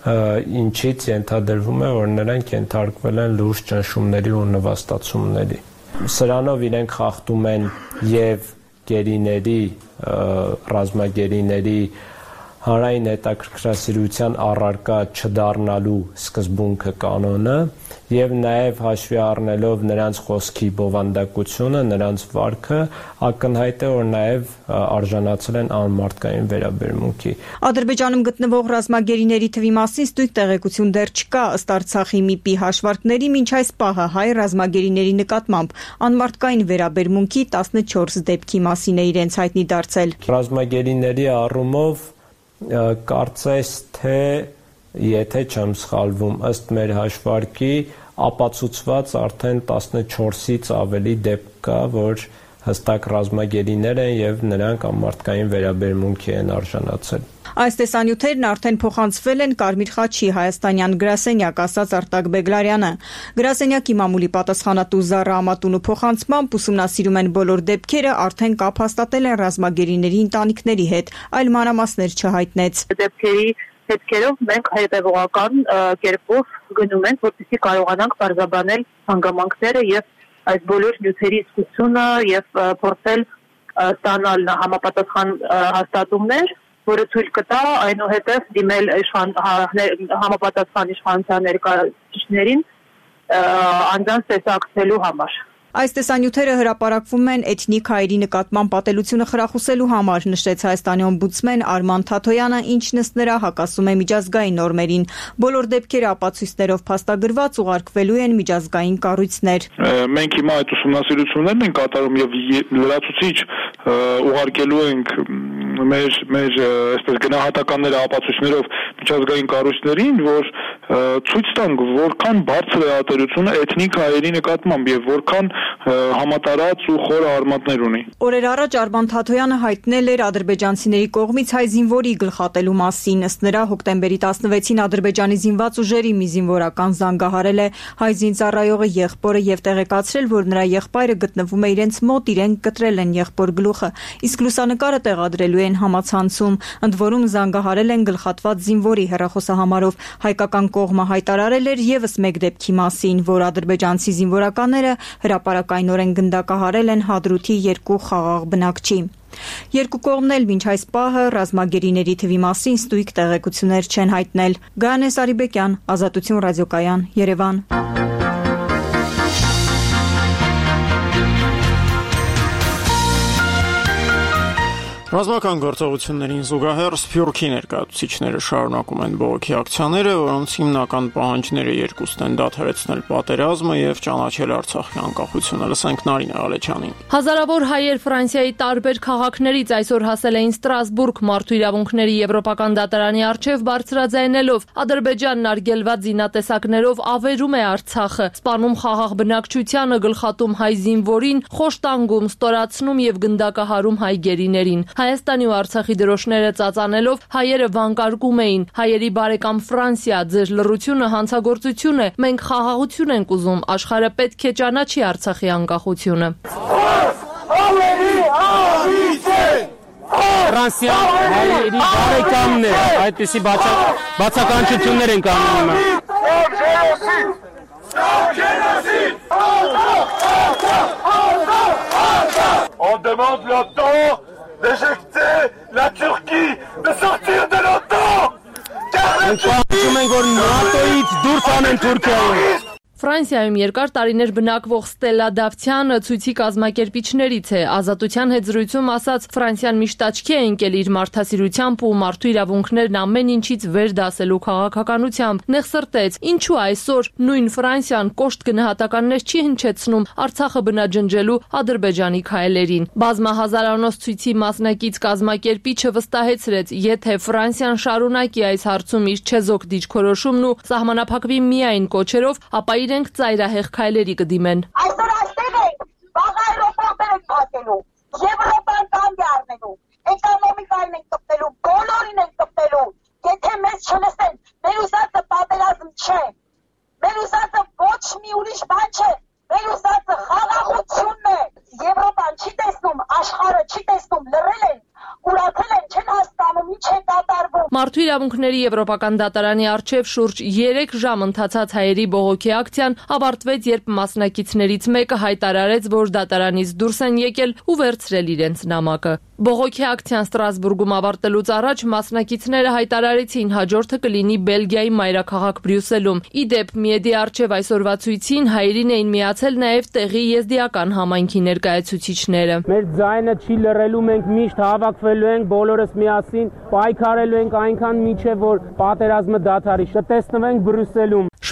ինչից ենթադրվում է, որ նրանք ենթարկվել են լուրջ ճնշումների ու նվաստացումների։ Սրանով իրենք խախտում են եւ գերիների, ռազմագերիների հանրային հետաքրքրասիրության առարկա չդառնալու սկզբունքը կանոնը եւ նաեւ հաշվի առնելով նրանց խոսքի բովանդակությունը, նրանց վարքը, ակնհայտ է, որ նաեւ արժանացել են անմարդկային վերաբերմունքի։ Ադրբեջանում գտնվող ռազմագերիների թվի մասին ստույգ տեղեկություն դեռ չկա, ըստ Արցախի ՄԻՊ-ի հաշվարկների, մինչ այս պահը հայ ռազմագերիների նկատմամբ անմարդկային վերաբերմունքի տասնչորս դեպքի մասին է իրենց հայտնի դարձել։ Ռազմագերիների առումով կարծես թե եթե չեմ սխալվում, ըստ մեր հաշվարկի ապացուցված արդեն տասնչորսից ավելի դեպք կա, որ հստակ ռազմագերիներ են եւ նրանք անմարդկային վերաբերմունքի են արժանացել։ Այս տեսանյութերն արդեն փոխանցվել են Կարմիր խաչի հայաստանյան գրասենյակ, ասաց Արտակ Բեգլարյանը։ Գրասենյակի մամուլի պատասխանատու Զարա Ամատունու փոխանցմամբ ուսումնասիրում են բոլոր դեպքերը, արդեն կապ հաստատել են ռազմագերիների ընտանիքների հետ, այլ մանրամասներ չհայտնեց։ Դեպքերի հետքերով մենք հետևողական կերպով գնում ենք, որպեսզի կարողանանք բարձրաբանել հանգամանքները եւ այս բոլոր նյութերի իսկությունը եւ փորձել ստանալ համապատասխան հաստատումներ, որը թույլ կտա այնուհետև դիմել համապատասխան իշխանության ներկայացուցիչներին անձանց տեսակցելու համար։ Այս տեսանյութերը հրապարակվում են էթնիկ հայերի նկատմամբ պատելությունը խրախուսելու համար, նշեց Հայաստանի օմբուդսմեն Արման Թաթոյանը, ինչն ըստ նրա հակասում է միջազգային նորմերին։ Բոլոր դեպքերը ապացույցներով փաստագրված ուղարկվելու են միջազգային կառույցներ։ Մենք հիմա այդ ուսումնասիրություններն ենք կատարում եւ լրացուցիչ ուղարկելու ենք մեր մեր այսպես գնահատականները ապացույցներով միջազգային կառույցներին, որ ցույց տան, որքան բարձր է ատելությունը էթնիկ հայերի նկատմամբ եւ որքան համատարած ու խորը արմատներ ունի։ Օրեր առաջ Արման Թաթոյանը հայտնել էր ադրբեջանցիների կողմից հայ զինվորի գլխատելու մասին։ Ըստ նրա հոկտեմբերի տասնվեցին Ադրբեջանի զինված ուժերի մի զինվորական զանգահարել է հայ զինծառայողը եղբորը եւ տեղեկացրել, որ նրա եղբայրը գտնվում է իրենց մոտ, իրենք կտրել են եղբոր գլուխը, իսկ լուսանկարը տեղադրելու են համացանցում։ Ընդ որում զանգահարել են գլխատված զինվորի հեռախոսահամարով։ Հայկական կողմը հայտարարել էր եւս մեկ դեպքի մասին, որ ադրբեջանցի զինվորականները հրապարակայնորեն գնդակահարել են Հադրութի երկու խաղաղ բնակչի։ Երկու կողմն էլ մինչ այս պահը ռազմագերիների թվի մասին ստույգ տեղեկություններ չեն հայտնել։ Գայանե Սարիբեկյան, Ազատություն ռադիոկայան, Երևան։ Ռազմական գործողություններին զուգահեռ Սփյուռքի ներկայացուցիչները շարունակում են բողոքի ակցիաները, որոնց հիմնական պահանջները երկուսն են՝ դադարեցնել պատերազմը եւ ճանաչել Արցախի անկախությունը։ Լսենք Նարինե Ղալեչյանին։ Հազարավոր հայեր Ֆրանսիայի տարբեր քաղաքներից այսօր հասել էին Ստրասբուրգ մարդու իրավունքների եվրոպական դատարանի առջև բարձրաձայնելով Ադրբեջանն արգելված զինատեսակներով ավերում է Արցախը, սպանում խաղաղ բնակչությանը, գլխատում հայ զինվորին, խոշտանգում, ստորացնում եւ գնդակահարում հայ գերիներին։ Հայաստանի ու Արցախի դրոշները ծածանելով հայերը վանկարկում էին. հայերի բարեկամ Ֆրանսիա, ձեր լռությունը հանցագործություն է, մենք խաղաղություն ենք ուզում, աշխարհը պետք է ճանաչի Արցախի անկախությունը։ Ֆրանսիա հայերի բարեկամն է, այդպիսի բացականչություններ են անում հիմա։ On demande l'OTAN d'éjecter la Turquie, de sortir de l'OTAN! Ֆրանսիայում երկար տարիներ բնակվող Ստելլա Դավթյանը ցույցի կազմակերպիչներից է։ Ազատության հետ զրույցում ասաց, Ֆրանսիան միշտ աչքի է ընկել իր մարդասիրությամբ ու մարդու իրավունքներն ամեն ինչից վեր դասելու քաղաքականությամբ։ Նեղսրտեց, ինչու այսօր նույն Ֆրանսիան կոշտ գնահատականներ չի հնչեցնում Արցախը բնաջնջելու Ադրբեջանի քայլերին։ Բազմահազարանոց ցույցի մասնակից կազմակերպիչը վստահեցրեց, եթե Ֆրանսիան շարունակի այս հարցում իր չեզոք դիճքորոշումն ու սահմանափակվի միայն կոչերով, ապա իրենք ծայրահեղ քայլերի կդիմեն։ Այսօր այստեղ ենք, վաղ այրոպորտեր ենք բացելու, Եվրոպան կանգ է առնելու, էկոնոմիկային ենք կպտելու, բոլորին ենք կպտելու, եթե մեզ չլսեն, մեր ուզածը պատերազմ չէ, մեր ուզածը ոչ մի ուրիշ բան չէ, մեր ուզածը խաղաղությունն է, Եվրոպան չի տեսնում, աշխարհը չի տեսնում, լռել են, ուրախել են, չեն հասկանում, ինչ է կատարվում։ Մարդու իրավունքների եվրոպական դատարանի առջև շուրջ երեք ժամ ընթացած հայերի բողոքի ակցիան ավարտվեց, երբ մասնակիցներից մեկը հայտարարեց, որ դատարանից դուրս են եկել ու վերցրել իրենց նամակը։ Բողոքի ակցիան Ստրասբուրգում ավարտելուց առաջ մասնակիցները հայտարարեցին, հաջորդը կլինի Բելգիայի մայրաքաղաք Բրյուսելում։ Ի դեպ, Միեդի առջև այսօրվա ցույցին հայերին էին միացել նաև տեղի եզդիական համայնքի ներկայացուցիչները։ Մեր ձայնը չի լռելու, մենք միշտ հավաքվելու ենք բոլորս միասին, պայքարելու ենք այնքան մինչև որ պատերազմը դադարի։ Շտեսնվենք Բրյուսելում։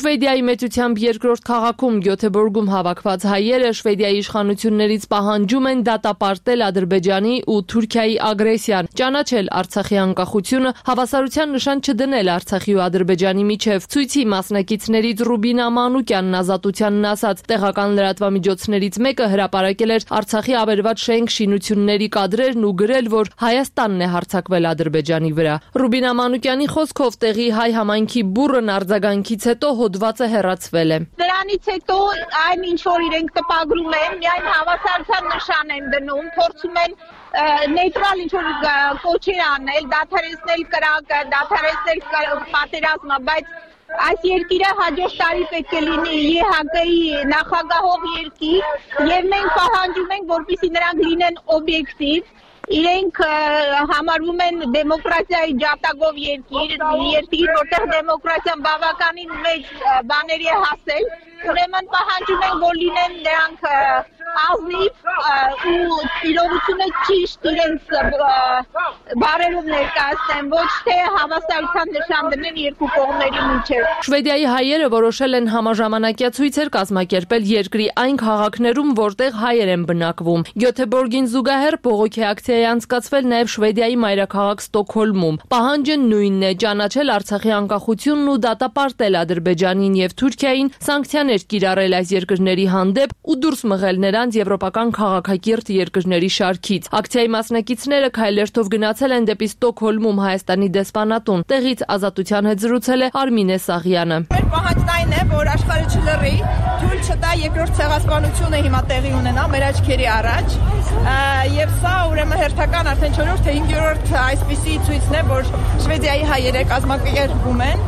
Շվեդիայի մեծությամբ երկրորդ քաղաքում Գյոթեբորգում հավաքված հայերը Շվեդիայի իշխանություններից պահանջում են դատապարտել Ադրբեջանի ու Թուրքիայի ագրեսիան, ճանաչել Արցախի անկախությունը, հավասարության նշան չդնել Արցախի ու Ադրբեջանի միջև։ Ցույցի մասնակիցներից Ռուբինա Մանուկյանն Ազատությանն ասաց, տեղական լրատվամիջոցներից մեկը հրապարակել էր Արցախի ավերված շենք շինությունների կադրերն ու գրել, որ Հայաստանն է հարձակվել Ադրբեջանի վրա։ Ռուբինա Մանուկյանի խոսքով տեղի հայ համայնքի բուռն արձագանքից հետո հոդվածը հեռացվել է։ Դրանից հետո այն ինչ որ իրենք տպագրում են, միայն հավասարության նշան են դնում, փորձում են նեյտրալ ինչ որ կոչեր անել, դադարեցնել կրակը, դադարեցնել պատերազմը, բայց այս երկիրը հաջորդ տարի պետք է լինի Է Հ Կ-ի նախագահող երկիր եւ մենք պահանջում ենք, որպեսզի նրանք լինեն օբյեկտիվ, իրենք համարվում են դեմոկրատիայի ջատագով երկիր, երկիր, որտեղ դեմոկրատիան բավականին մեծ բաների է հասել, ուրեմն պահանջում ենք, որ լինեն նրանք ազնիվ ու իրողությունը ճիշտ իրենց բարերով ներկայացնեն, ոչ թե հավասարության նշան դնեն երկու կողմերի միջև։ Շվեդիայի հայերը որոշել են համաժամանակյա ցույցեր կազմակերպել երկրի այն քաղաքներում, որտեղ հայեր են բնակվում։ Գյոթեբորգին զուգահեռ բողոքի ակցիա է անցկացվել նաև Շվեդիայի մայրաքաղաք Ստոկհոլմում։ Պահանջը նույնն է՝ ճանաչել Արցախի անկախությունն ու դատապարտել Ադրբեջանին եւ Թուրքիային, սանկցիաներ կիրառել այս երկրների հանդեպ ու դուրս մղել նրանց եվրոպական քաղաքակիրթ երկրների շարքից։ Ակցիայի մասնակիցները քայլերթով գնացել են դեպի Ստոկհոլմում Հայաստանի դեսպանատուն։ Տեղից Ազատության հետ զրուցել է Արմինե Սաղյանը։ Մեր պահանջն այն է, որ աշխարհը չլռի, թույլ չտա երկրորդ ցեղասպանությունը հիմա տեղի ունենա մեր աչքերի առաջ, եւ սա ուրեմն հերթական արդեն չորրորդ թե հինգերորդ այսպիսի ցույցն է, որ Շվեդիայի հայերը կազմակերպում են,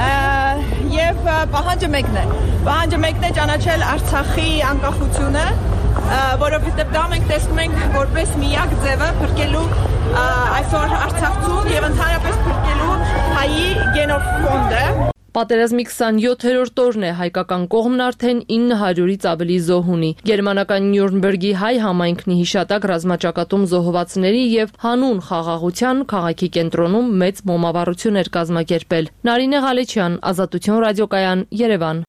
եւ պահանջը մեկն է։ Պահանջը մեկն է ճանաչել Արցախի անկախությունը, որովհետեւ դա մենք տեսնում ենք որպես միակ ձևը փրկելու այսօր Արցախցուն եւ ընդհանրապես փրկելու հայի գենոֆոնդը։ Պատերազմի քսանյոթերորդ օրն է, հայկական կողմն արդեն ինը հարյուրից ավելի զոհ ունի։ Գերմանական Նյուրնբերգի հայ համայնքն հիշատակ ռազմաճակատում զոհվածների եւ հանուն խաղաղության քաղաքի կենտրոնում մեծ մոմավառություն էր կազմակերպել։ Նարինե Ղալեչյան, Ազատություն ռադիոկայան, Երևան։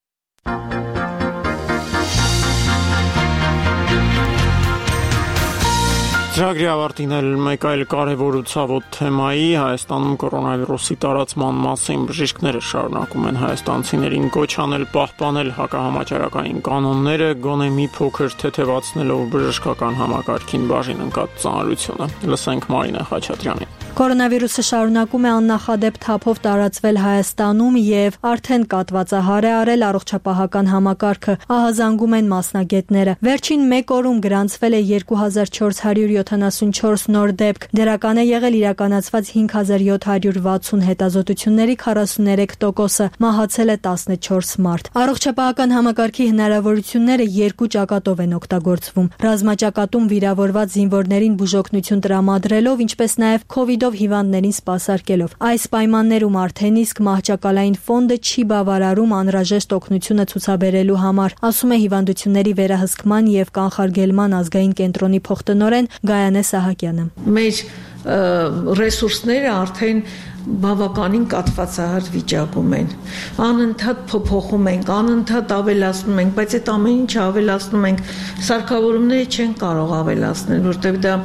Ծրագրի ավարտին էլ մեկ այլ կարևոր ու ցավոտ թեմայի Հայաստանում կորոնավիրուսի տարածման մասին բժիշկները շարունակում են հայաստանցիներին կոչ անել պահպանել հակահամաճարակային կանոնները, գոնե մի փոքր թեթևացնելով բժշկական համակարգին բաժին ընկած ծանրությունը։ Լսենք Մարինե Խաչատրյանին։ Կորոնավիրուսը շարունակում է աննախադեպ թափով տարածվել Հայաստանում եւ արդեն կատվածահար է արել առողջապահական համակարգը, ահազանգում են մասնագետները։ Վերջին մեկ օրում գրանցվել է երկու հազար չորս հարյուր յոթանասունչորս նոր դեպք, դրական է եղել իրականացված հինգ հազար յոթ հարյուր վաթսուն հետազոտությունների քառասուներեք տոկոսը, մահացել է տասնչորս մարդ։ Առողջապահական համակարգի հնարավորությունները երկու ճակատով են օգտագործվում։ Ռազմաճակատում վիրավորված զինվորներին բուժօգնություն տրամադրելով, ինչպես նաեւ COVID հիվանդներին սպասարկելով։ Այս պայմաններում արդեն իսկ մահճակալային ֆոնդը չի բավարարում անհրաժեշտ օգնությունը ցուցաբերելու համար, ասում է հիվանդությունների վերահսկման եւ կանխարգելման ազգային կենտրոնի փոխտնօրեն Գայանե Սահակյանը։ Մեր ռեսուրսները արդեն բավականին կատվածահար վիճակում են։ Անընդհատ փոփոխում ենք, անընդհատ ավելացնում ենք, բայց այդ ամեն ինչը ավելացնում ենք, սարքավորումները չեն կարող ավելացնել, որտեղ դա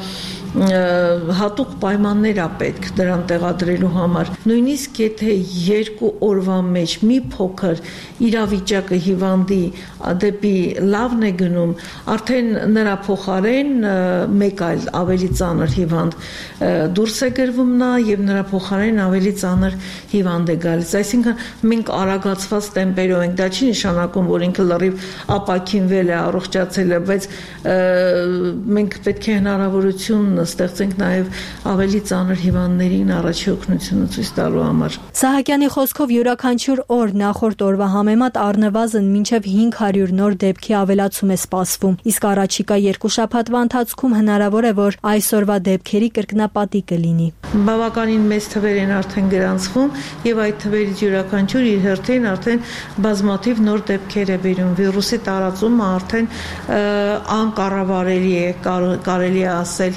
հատուկ պայմաններ է պետք դրան տեղադրելու համար։ Նույնիսկ եթե երկու օրվա մեջ մի փոքր իրավիճակը հիվանդի դեպի լավն է գնում, արդեն նրա փոխարեն մեկ այլ ավելի ծանր հիվանդ դուրս է գրվում նա եւ նրա փոխարեն ավելի ծանր հիվանդ է գալիս։ Այսինքն մենք արագացված տեմպերով ենք, դա չի նշանակում, որ ինքը լրիվ ապակինվել է, առողջացել է, բայց մենք պետք է հնարավորություն ստեղծենք նաև ավելի ծանր հիվանդներին առաջի օգնությունը ցույց տալու համար։ Սահակյանի խոսքով յուրաքանչյուր օր նախորդ օրվա համեմատ առնվազն մինչև հինգ հարյուր նոր դեպքի ավելացում է սպասվում, իսկ առաջիկա երկու շաբաթվա ընթացքում հնարավոր է, որ այսօրվա դեպքերի կրկնապատի կլինի։ Բավականին մեծ թվեր են արդեն գրանցվում եւ այդ թվերից յուրաքանչյուր իր հերթին արդեն բազմաթիվ նոր դեպքեր է բերում։ Վիրուսի տարածումը արդեն անկառավարելի է, կարելի է ասել։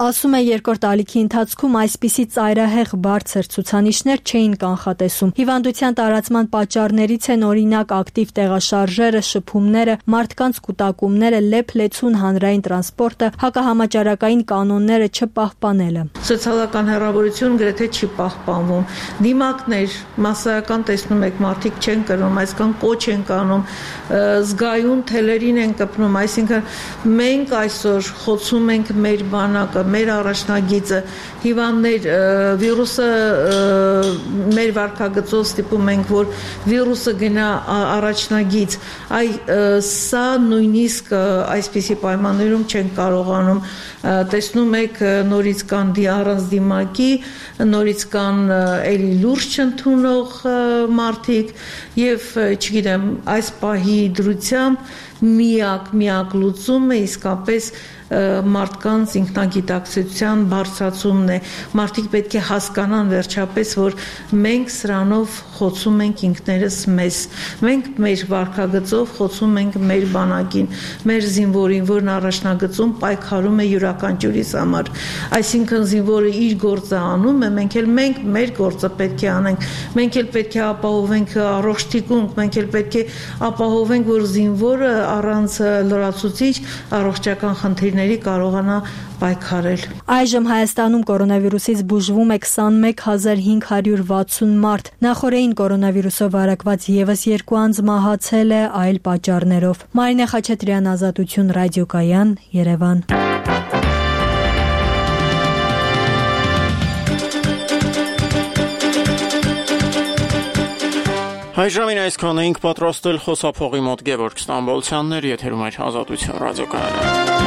Ասում է, երկրորդ ալիքի ընթացքում այսպիսի ծայրահեղ բարձր ցուցանիշներ չէին կանխատեսում։ Հիվանդության տարածման պատճառներից են օրինակ ակտիվ տեղաշարժերը, շփումները, մարդկանց կուտակումները, լեփ-լեցուն հանրային տրանսպորտը, հակահամաճարակային կանոնները չպահպանելը։ Սոցիալական հեռավորություն գրեթե չի պահպանվում։ Դիմակներ, մասսայական տեսնում եք, մարդիկ չեն կրում, այսքան կոչ են կանում, զգայուն թելերին են կպնում, այսինքն մենք այսօր խոցում ենք մեր բանակը, մեր առաջնագիծը, հիվանդներ, վիրուսը մեր վարքագծով ստիպում ենք, որ վիրուսը գնա առաջնագիծ, այ սա նույնիսկ այսպիսի պայմաններում չեն կարողանում, տեսնում եք նորից կան առանց դիմակի, նորից կան էլի լուրջ չընդունող մարդիկ եւ չգիտեմ, այս պահի դրությամբ միակ միակ լուծումը իսկապես մարդկանց ինքնագիտակցության բարձրացումն է։ Մարդիկ պետք է հասկանան վերջապես, որ մենք սրանով խոցում ենք ինքներս մեզ։ Մենք մեր վարքագծով խոցում ենք մեր բանակին, մեր զինվորին, որն առաջնագծում պայքարում է յուրաքանչյուրիս համար։ Այսինքն զինվորը իր գործը անում է, մենք էլ մենք մեր գործը պետք է անենք։ Մենք էլ պետք է ապահովենք առողջ թիկունք, մենք էլ պետք է ապահովենք, որ զինվորը առանց լրացուցիչ առողջական խնդիրների կարողանա պայքարել։ Այժմ Հայաստանում կորոնավիրուսից բուժվում է քսանմեկ հազար հինգ հարյուր վաթսուն մարդ։ Նախորդին կորոնավիրուսով վարակված եւս երկու անձ մահացել է այլ պատճառներով։ Մարինե Խաչատրյան, Ազատություն ռադիոկայան, Երևան։ Հայժամին այսքան էինք պատրաստել խոսափողի մոտ Գևորգ Ստամբոլցյանն էր, եթերում էր Ազատություն ռադիոկայանը։